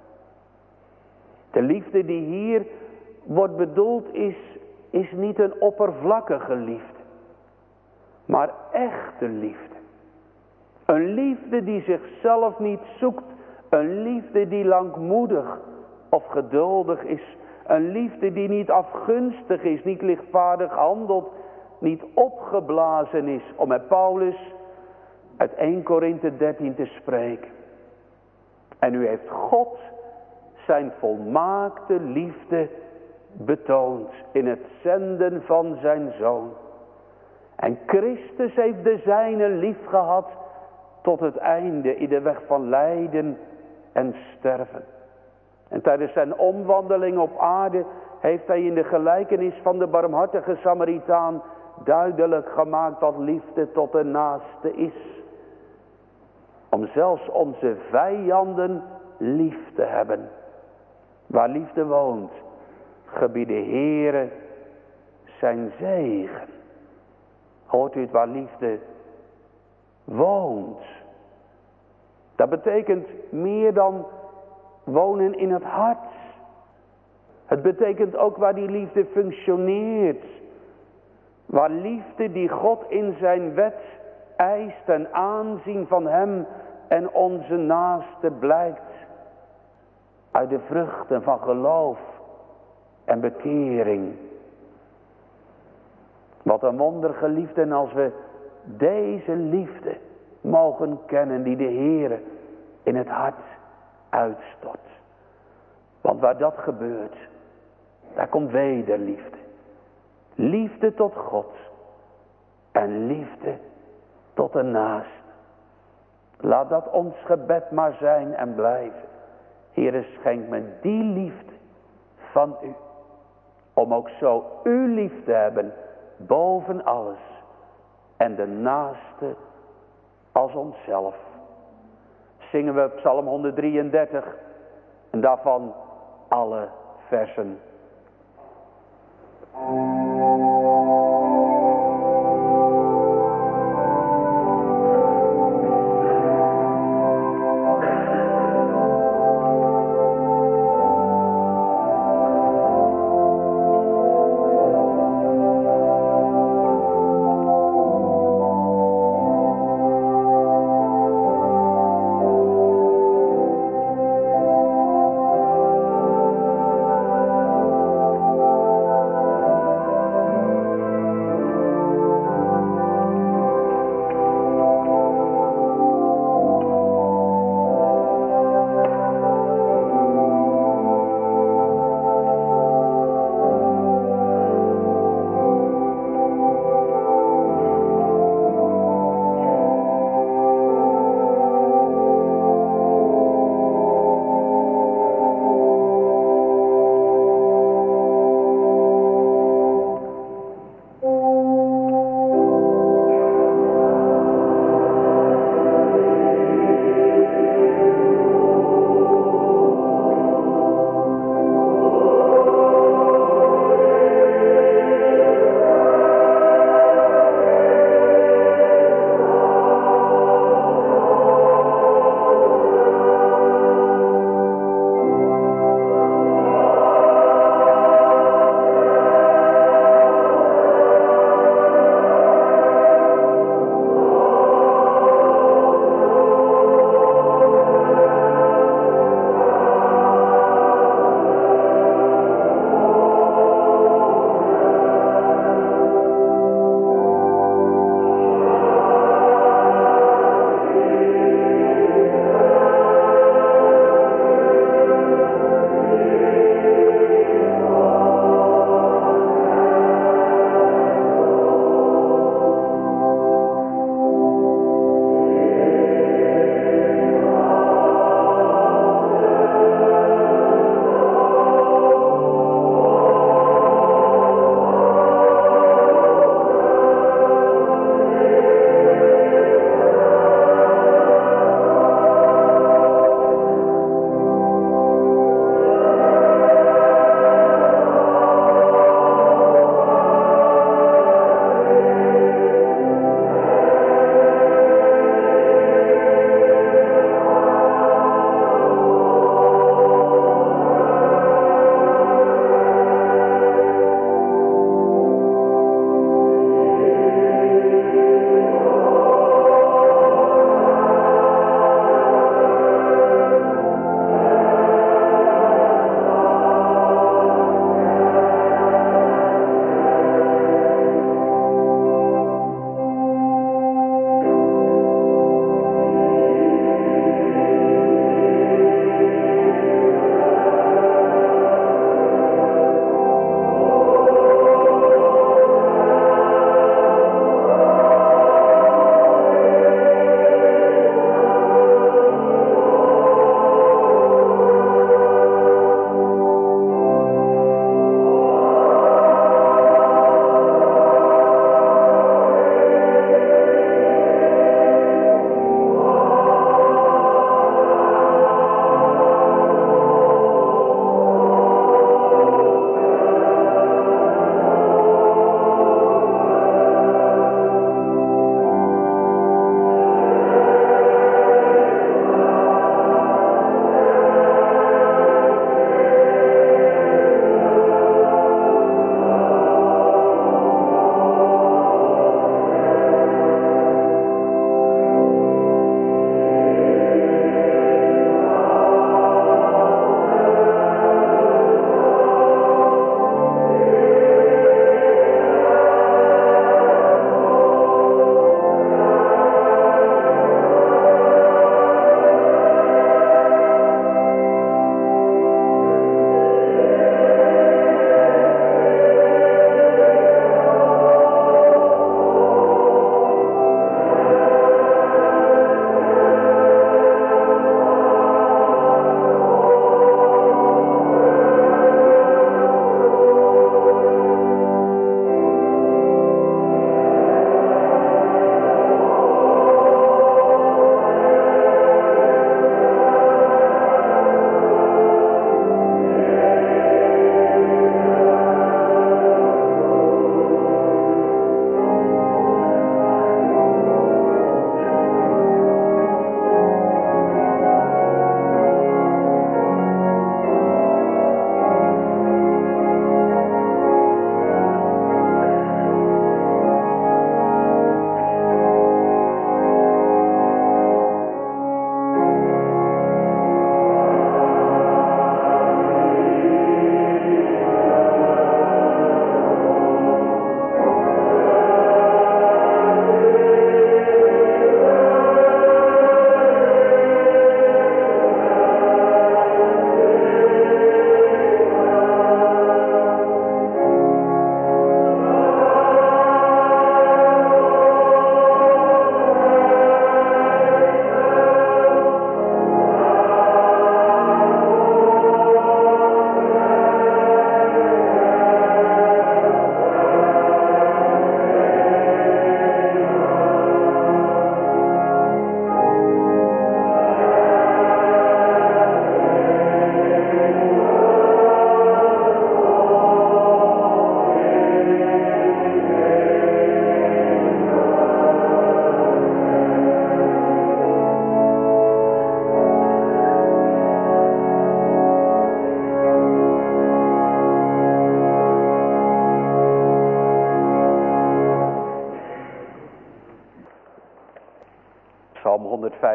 De liefde die hier wordt bedoeld is, is niet een oppervlakkige liefde. Maar echte liefde. Een liefde die zichzelf niet zoekt. Een liefde die langmoedig of geduldig is. Een liefde die niet afgunstig is, niet lichtvaardig handelt, niet opgeblazen is. Om met Paulus uit eerste Korinthe dertien te spreken. En u heeft God zijn volmaakte liefde betoond in het zenden van zijn Zoon. En Christus heeft de zijne lief gehad tot het einde in de weg van lijden en sterven. En tijdens zijn omwandeling op aarde heeft hij in de gelijkenis van de barmhartige Samaritaan duidelijk gemaakt wat liefde tot de naaste is. Om zelfs onze vijanden lief te hebben. Waar liefde woont, gebiedt de Heere zijn zegen. Hoort u het, waar liefde woont? Dat betekent meer dan wonen in het hart. Het betekent ook waar die liefde functioneert. Waar liefde die God in zijn wet eist ten aanzien van hem en onze naaste blijkt uit de vruchten van geloof en bekering. Wat een wonder, geliefden, als we deze liefde mogen kennen die de Heere in het hart uitstort. Want waar dat gebeurt, daar komt wederliefde. Liefde tot God en liefde tot de naast. Laat dat ons gebed maar zijn en blijven. Heere, schenk me die liefde van u. Om ook zo u lief te hebben boven alles. En de naaste als onszelf. Zingen we Psalm honderddrieëndertig. En daarvan alle versen. O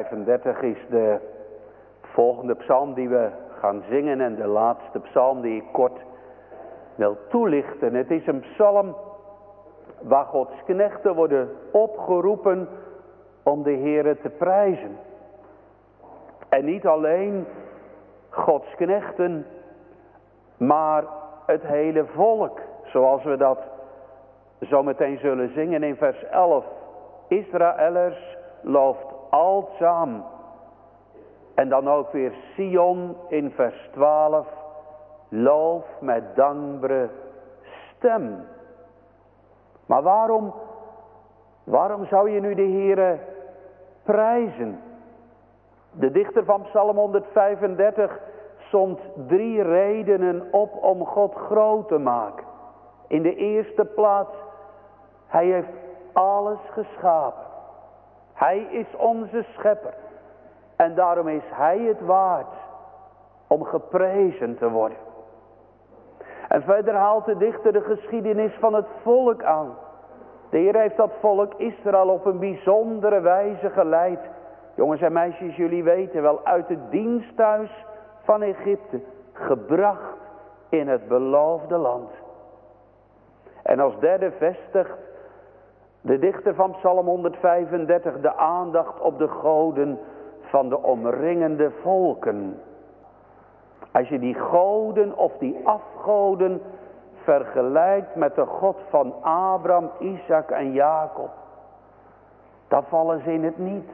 honderdvijfendertig is de volgende psalm die we gaan zingen en de laatste psalm die ik kort wil toelichten. Het is een psalm waar Gods knechten worden opgeroepen om de Heere te prijzen. En niet alleen Gods knechten, maar het hele volk, zoals we dat zo meteen zullen zingen in vers elf. Israëlers looft altzaam. En dan ook weer Sion in vers twaalf. Loof met dankbare stem. Maar waarom, waarom zou je nu de Heere prijzen? De dichter van Psalm honderdvijfendertig somt drie redenen op om God groot te maken. In de eerste plaats, hij heeft alles geschapen. Hij is onze schepper. En daarom is hij het waard om geprezen te worden. En verder haalt de dichter de geschiedenis van het volk aan. De Heer heeft dat volk Israël op een bijzondere wijze geleid. Jongens en meisjes, jullie weten wel, uit het diensthuis van Egypte, gebracht in het beloofde land. En als derde vestigt de dichter van Psalm honderdvijfendertig de aandacht op de goden van de omringende volken. Als je die goden of die afgoden vergelijkt met de God van Abraham, Isaac en Jacob, dan vallen ze in het niet.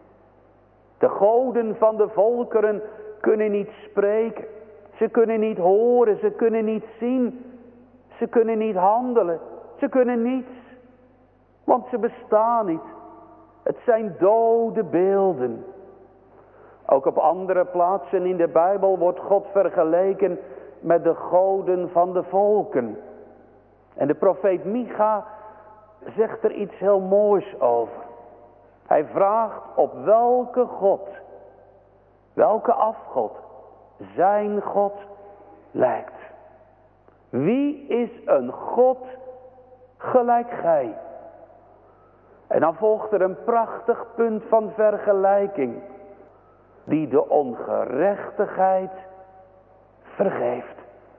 De goden van de volkeren kunnen niet spreken. Ze kunnen niet horen, ze kunnen niet zien. Ze kunnen niet handelen. Ze kunnen niets. Want ze bestaan niet. Het zijn dode beelden. Ook op andere plaatsen in de Bijbel wordt God vergeleken met de goden van de volken. En de profeet Micha zegt er iets heel moois over. Hij vraagt op welke God, welke afgod zijn God lijkt. Wie is een God gelijk gij? En dan volgt er een prachtig punt van vergelijking. Die de ongerechtigheid vergeeft.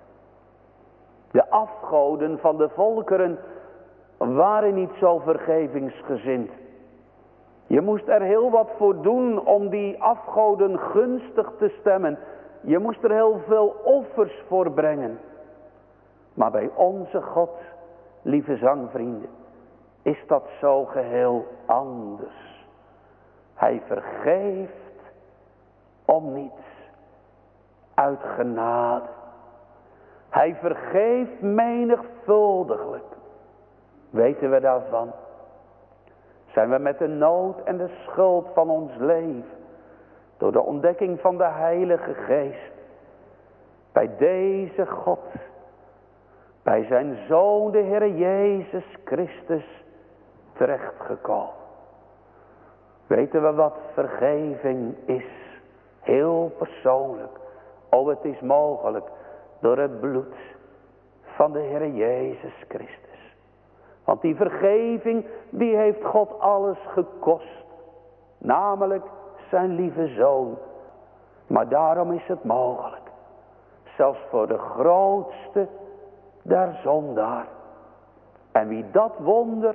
De afgoden van de volkeren waren niet zo vergevingsgezind. Je moest er heel wat voor doen om die afgoden gunstig te stemmen. Je moest er heel veel offers voor brengen. Maar bij onze God, lieve zangvrienden, is dat zo geheel anders. Hij vergeeft om niets, uit genade. Hij vergeeft menigvuldiglijk. Weten we daarvan? Zijn we met de nood en de schuld van ons leven, door de ontdekking van de Heilige Geest, bij deze God, bij zijn Zoon de Heer Jezus Christus, terechtgekomen. Weten we wat vergeving is? Heel persoonlijk. Oh, het is mogelijk door het bloed van de Heer Jezus Christus. Want die vergeving, die heeft God alles gekost. Namelijk zijn lieve Zoon. Maar daarom is het mogelijk. Zelfs voor de grootste der zondaar. En wie dat wonder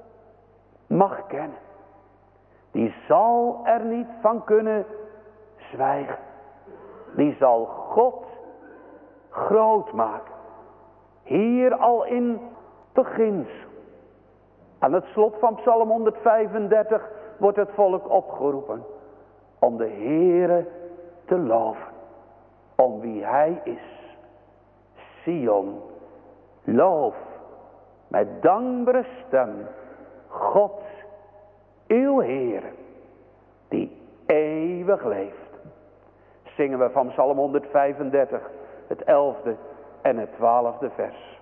mag kennen, die zal er niet van kunnen zwijgen. Die zal God groot maken. Hier al in beginsel. Aan het slot van Psalm honderdvijfendertig wordt het volk opgeroepen om de Heere te loven. Om wie hij is. Sion, loof met dankbare stem God, uw Heere, die eeuwig leeft. Zingen we van Psalm honderdvijfendertig, het elfde en het twaalfde vers.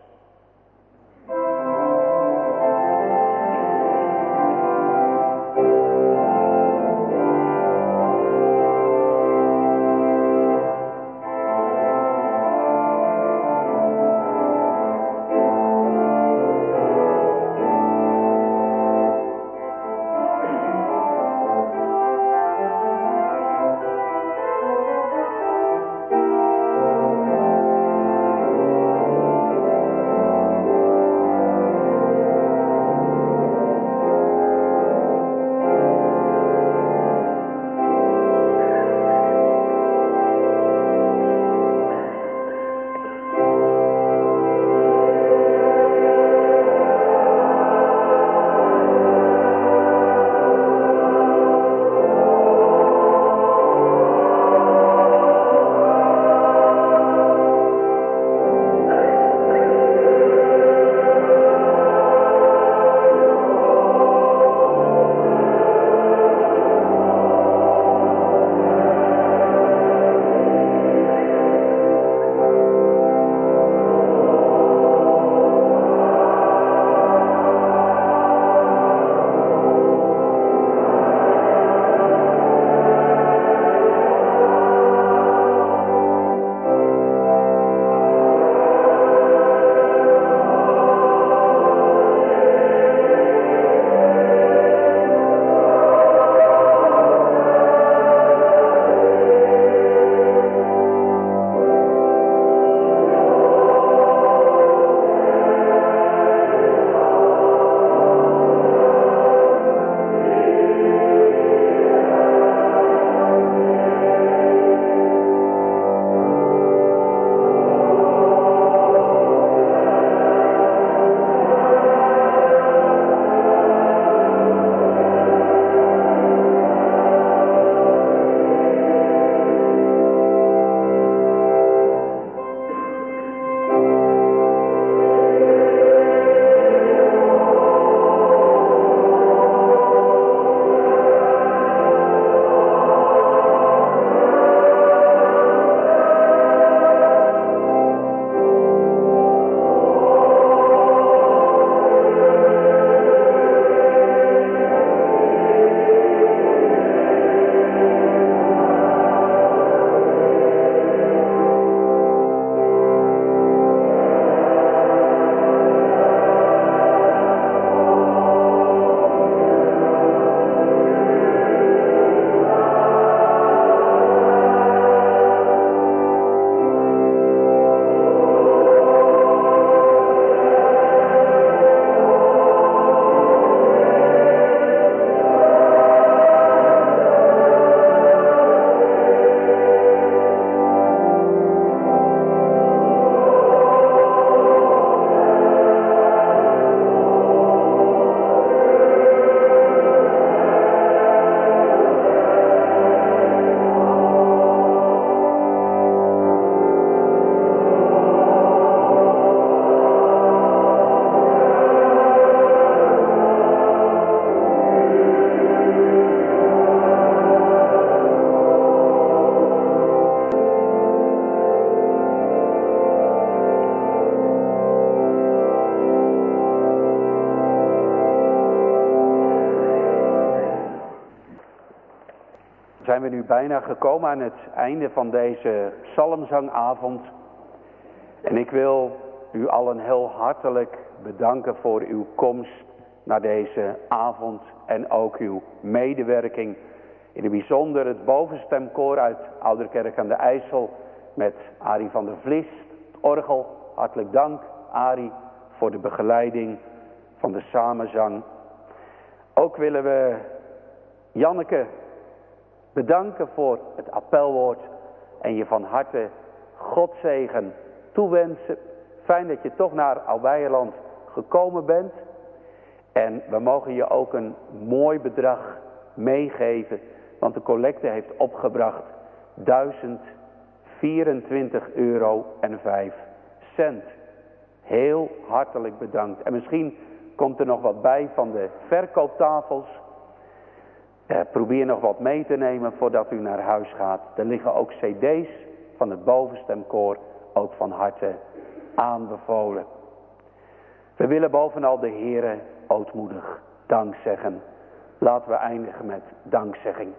zijn we nu bijna gekomen aan het einde van deze psalmzangavond. En ik wil u allen heel hartelijk bedanken voor uw komst naar deze avond en ook uw medewerking. In het bijzonder het bovenstemkoor uit Ouderkerk aan de IJssel met Arie van der Vlis, het orgel. Hartelijk dank, Arie, voor de begeleiding van de samenzang. Ook willen we Janneke bedanken voor het appelwoord en je van harte Godzegen toewensen. Fijn dat je toch naar Oud-Beierland gekomen bent. En we mogen je ook een mooi bedrag meegeven, want de collecte heeft opgebracht duizend vierentwintig euro en vijf cent. Heel hartelijk bedankt. En misschien komt er nog wat bij van de verkooptafels. Eh, probeer nog wat mee te nemen voordat u naar huis gaat. Er liggen ook cd's van het bovenstemkoor, ook van harte aanbevolen. We willen bovenal de Heere ootmoedig dank zeggen. Laten we eindigen met dankzegging.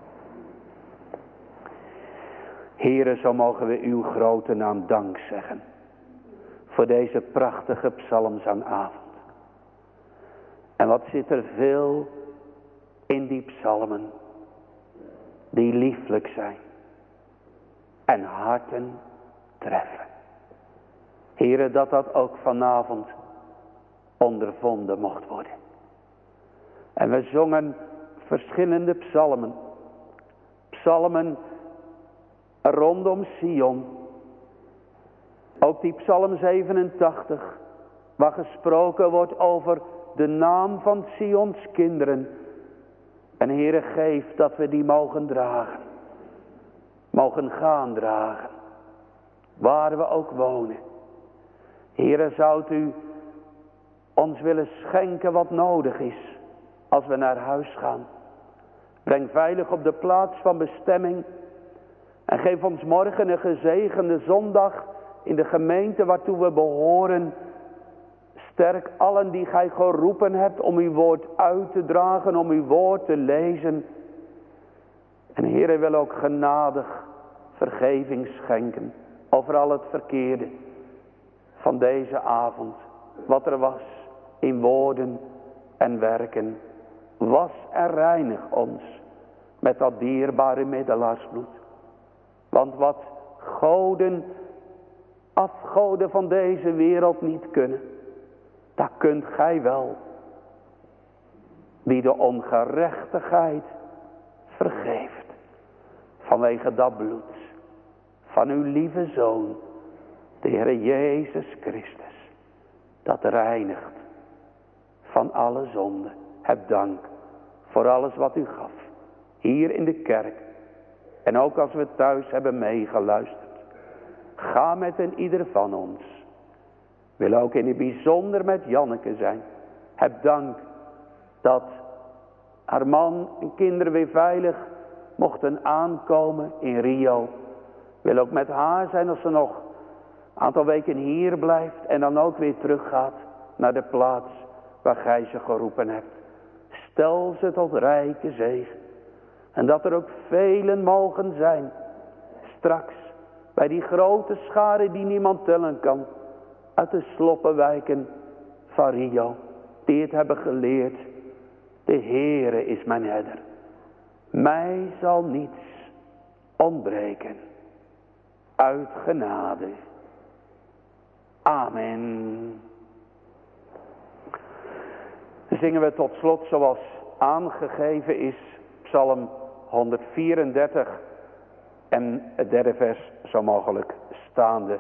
Heere, zo mogen we uw grote naam dank zeggen. Voor deze prachtige psalmzangavond. En wat zit er veel in die psalmen. Die lieflijk zijn. En harten treffen. Heere, dat dat ook vanavond ondervonden mocht worden. En we zongen verschillende psalmen. Psalmen rondom Sion. Ook die psalm zevenentachtig. Waar gesproken wordt over de naam van Sions kinderen. En Heere, geef dat we die mogen dragen. Mogen gaan dragen. Waar we ook wonen. Heere, zoudt u ons willen schenken wat nodig is. Als we naar huis gaan. Breng veilig op de plaats van bestemming. En geef ons morgen een gezegende zondag in de gemeente waartoe we behoren. Sterk allen die gij geroepen hebt om uw woord uit te dragen, om uw woord te lezen. En Heere, wil ook genadig vergeving schenken over al het verkeerde van deze avond. Wat er was in woorden en werken. Was en reinig ons met dat dierbare middelaarsbloed. Want wat goden, afgoden van deze wereld niet kunnen, dat kunt gij wel. Die de ongerechtigheid vergeeft. Vanwege dat bloed van uw lieve Zoon, de Heer Jezus Christus. Dat reinigt van alle zonde. Heb dank voor alles wat u gaf. Hier in de kerk. En ook als we thuis hebben meegeluisterd. Ga met een ieder van ons. Wil ook in het bijzonder met Janneke zijn. Heb dank dat haar man en kinderen weer veilig mochten aankomen in Rio. Wil ook met haar zijn als ze nog een aantal weken hier blijft. En dan ook weer teruggaat naar de plaats waar gij ze geroepen hebt. Stel ze tot rijke zegen. En dat er ook velen mogen zijn. Straks bij die grote schare die niemand tellen kan. Uit de sloppenwijken van Rio. Die het hebben geleerd. De Heere is mijn herder. Mij zal niets ontbreken. Uit genade. Amen. Zingen we tot slot zoals aangegeven is. Psalm honderdvierendertig. En het derde vers zo mogelijk staande.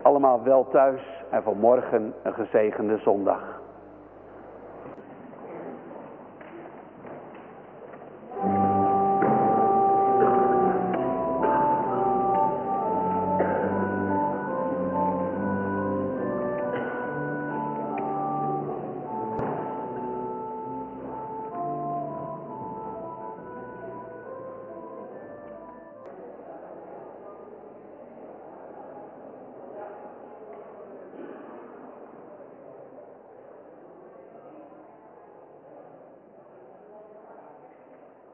allemaal wel thuis en vanmorgen een gezegende zondag.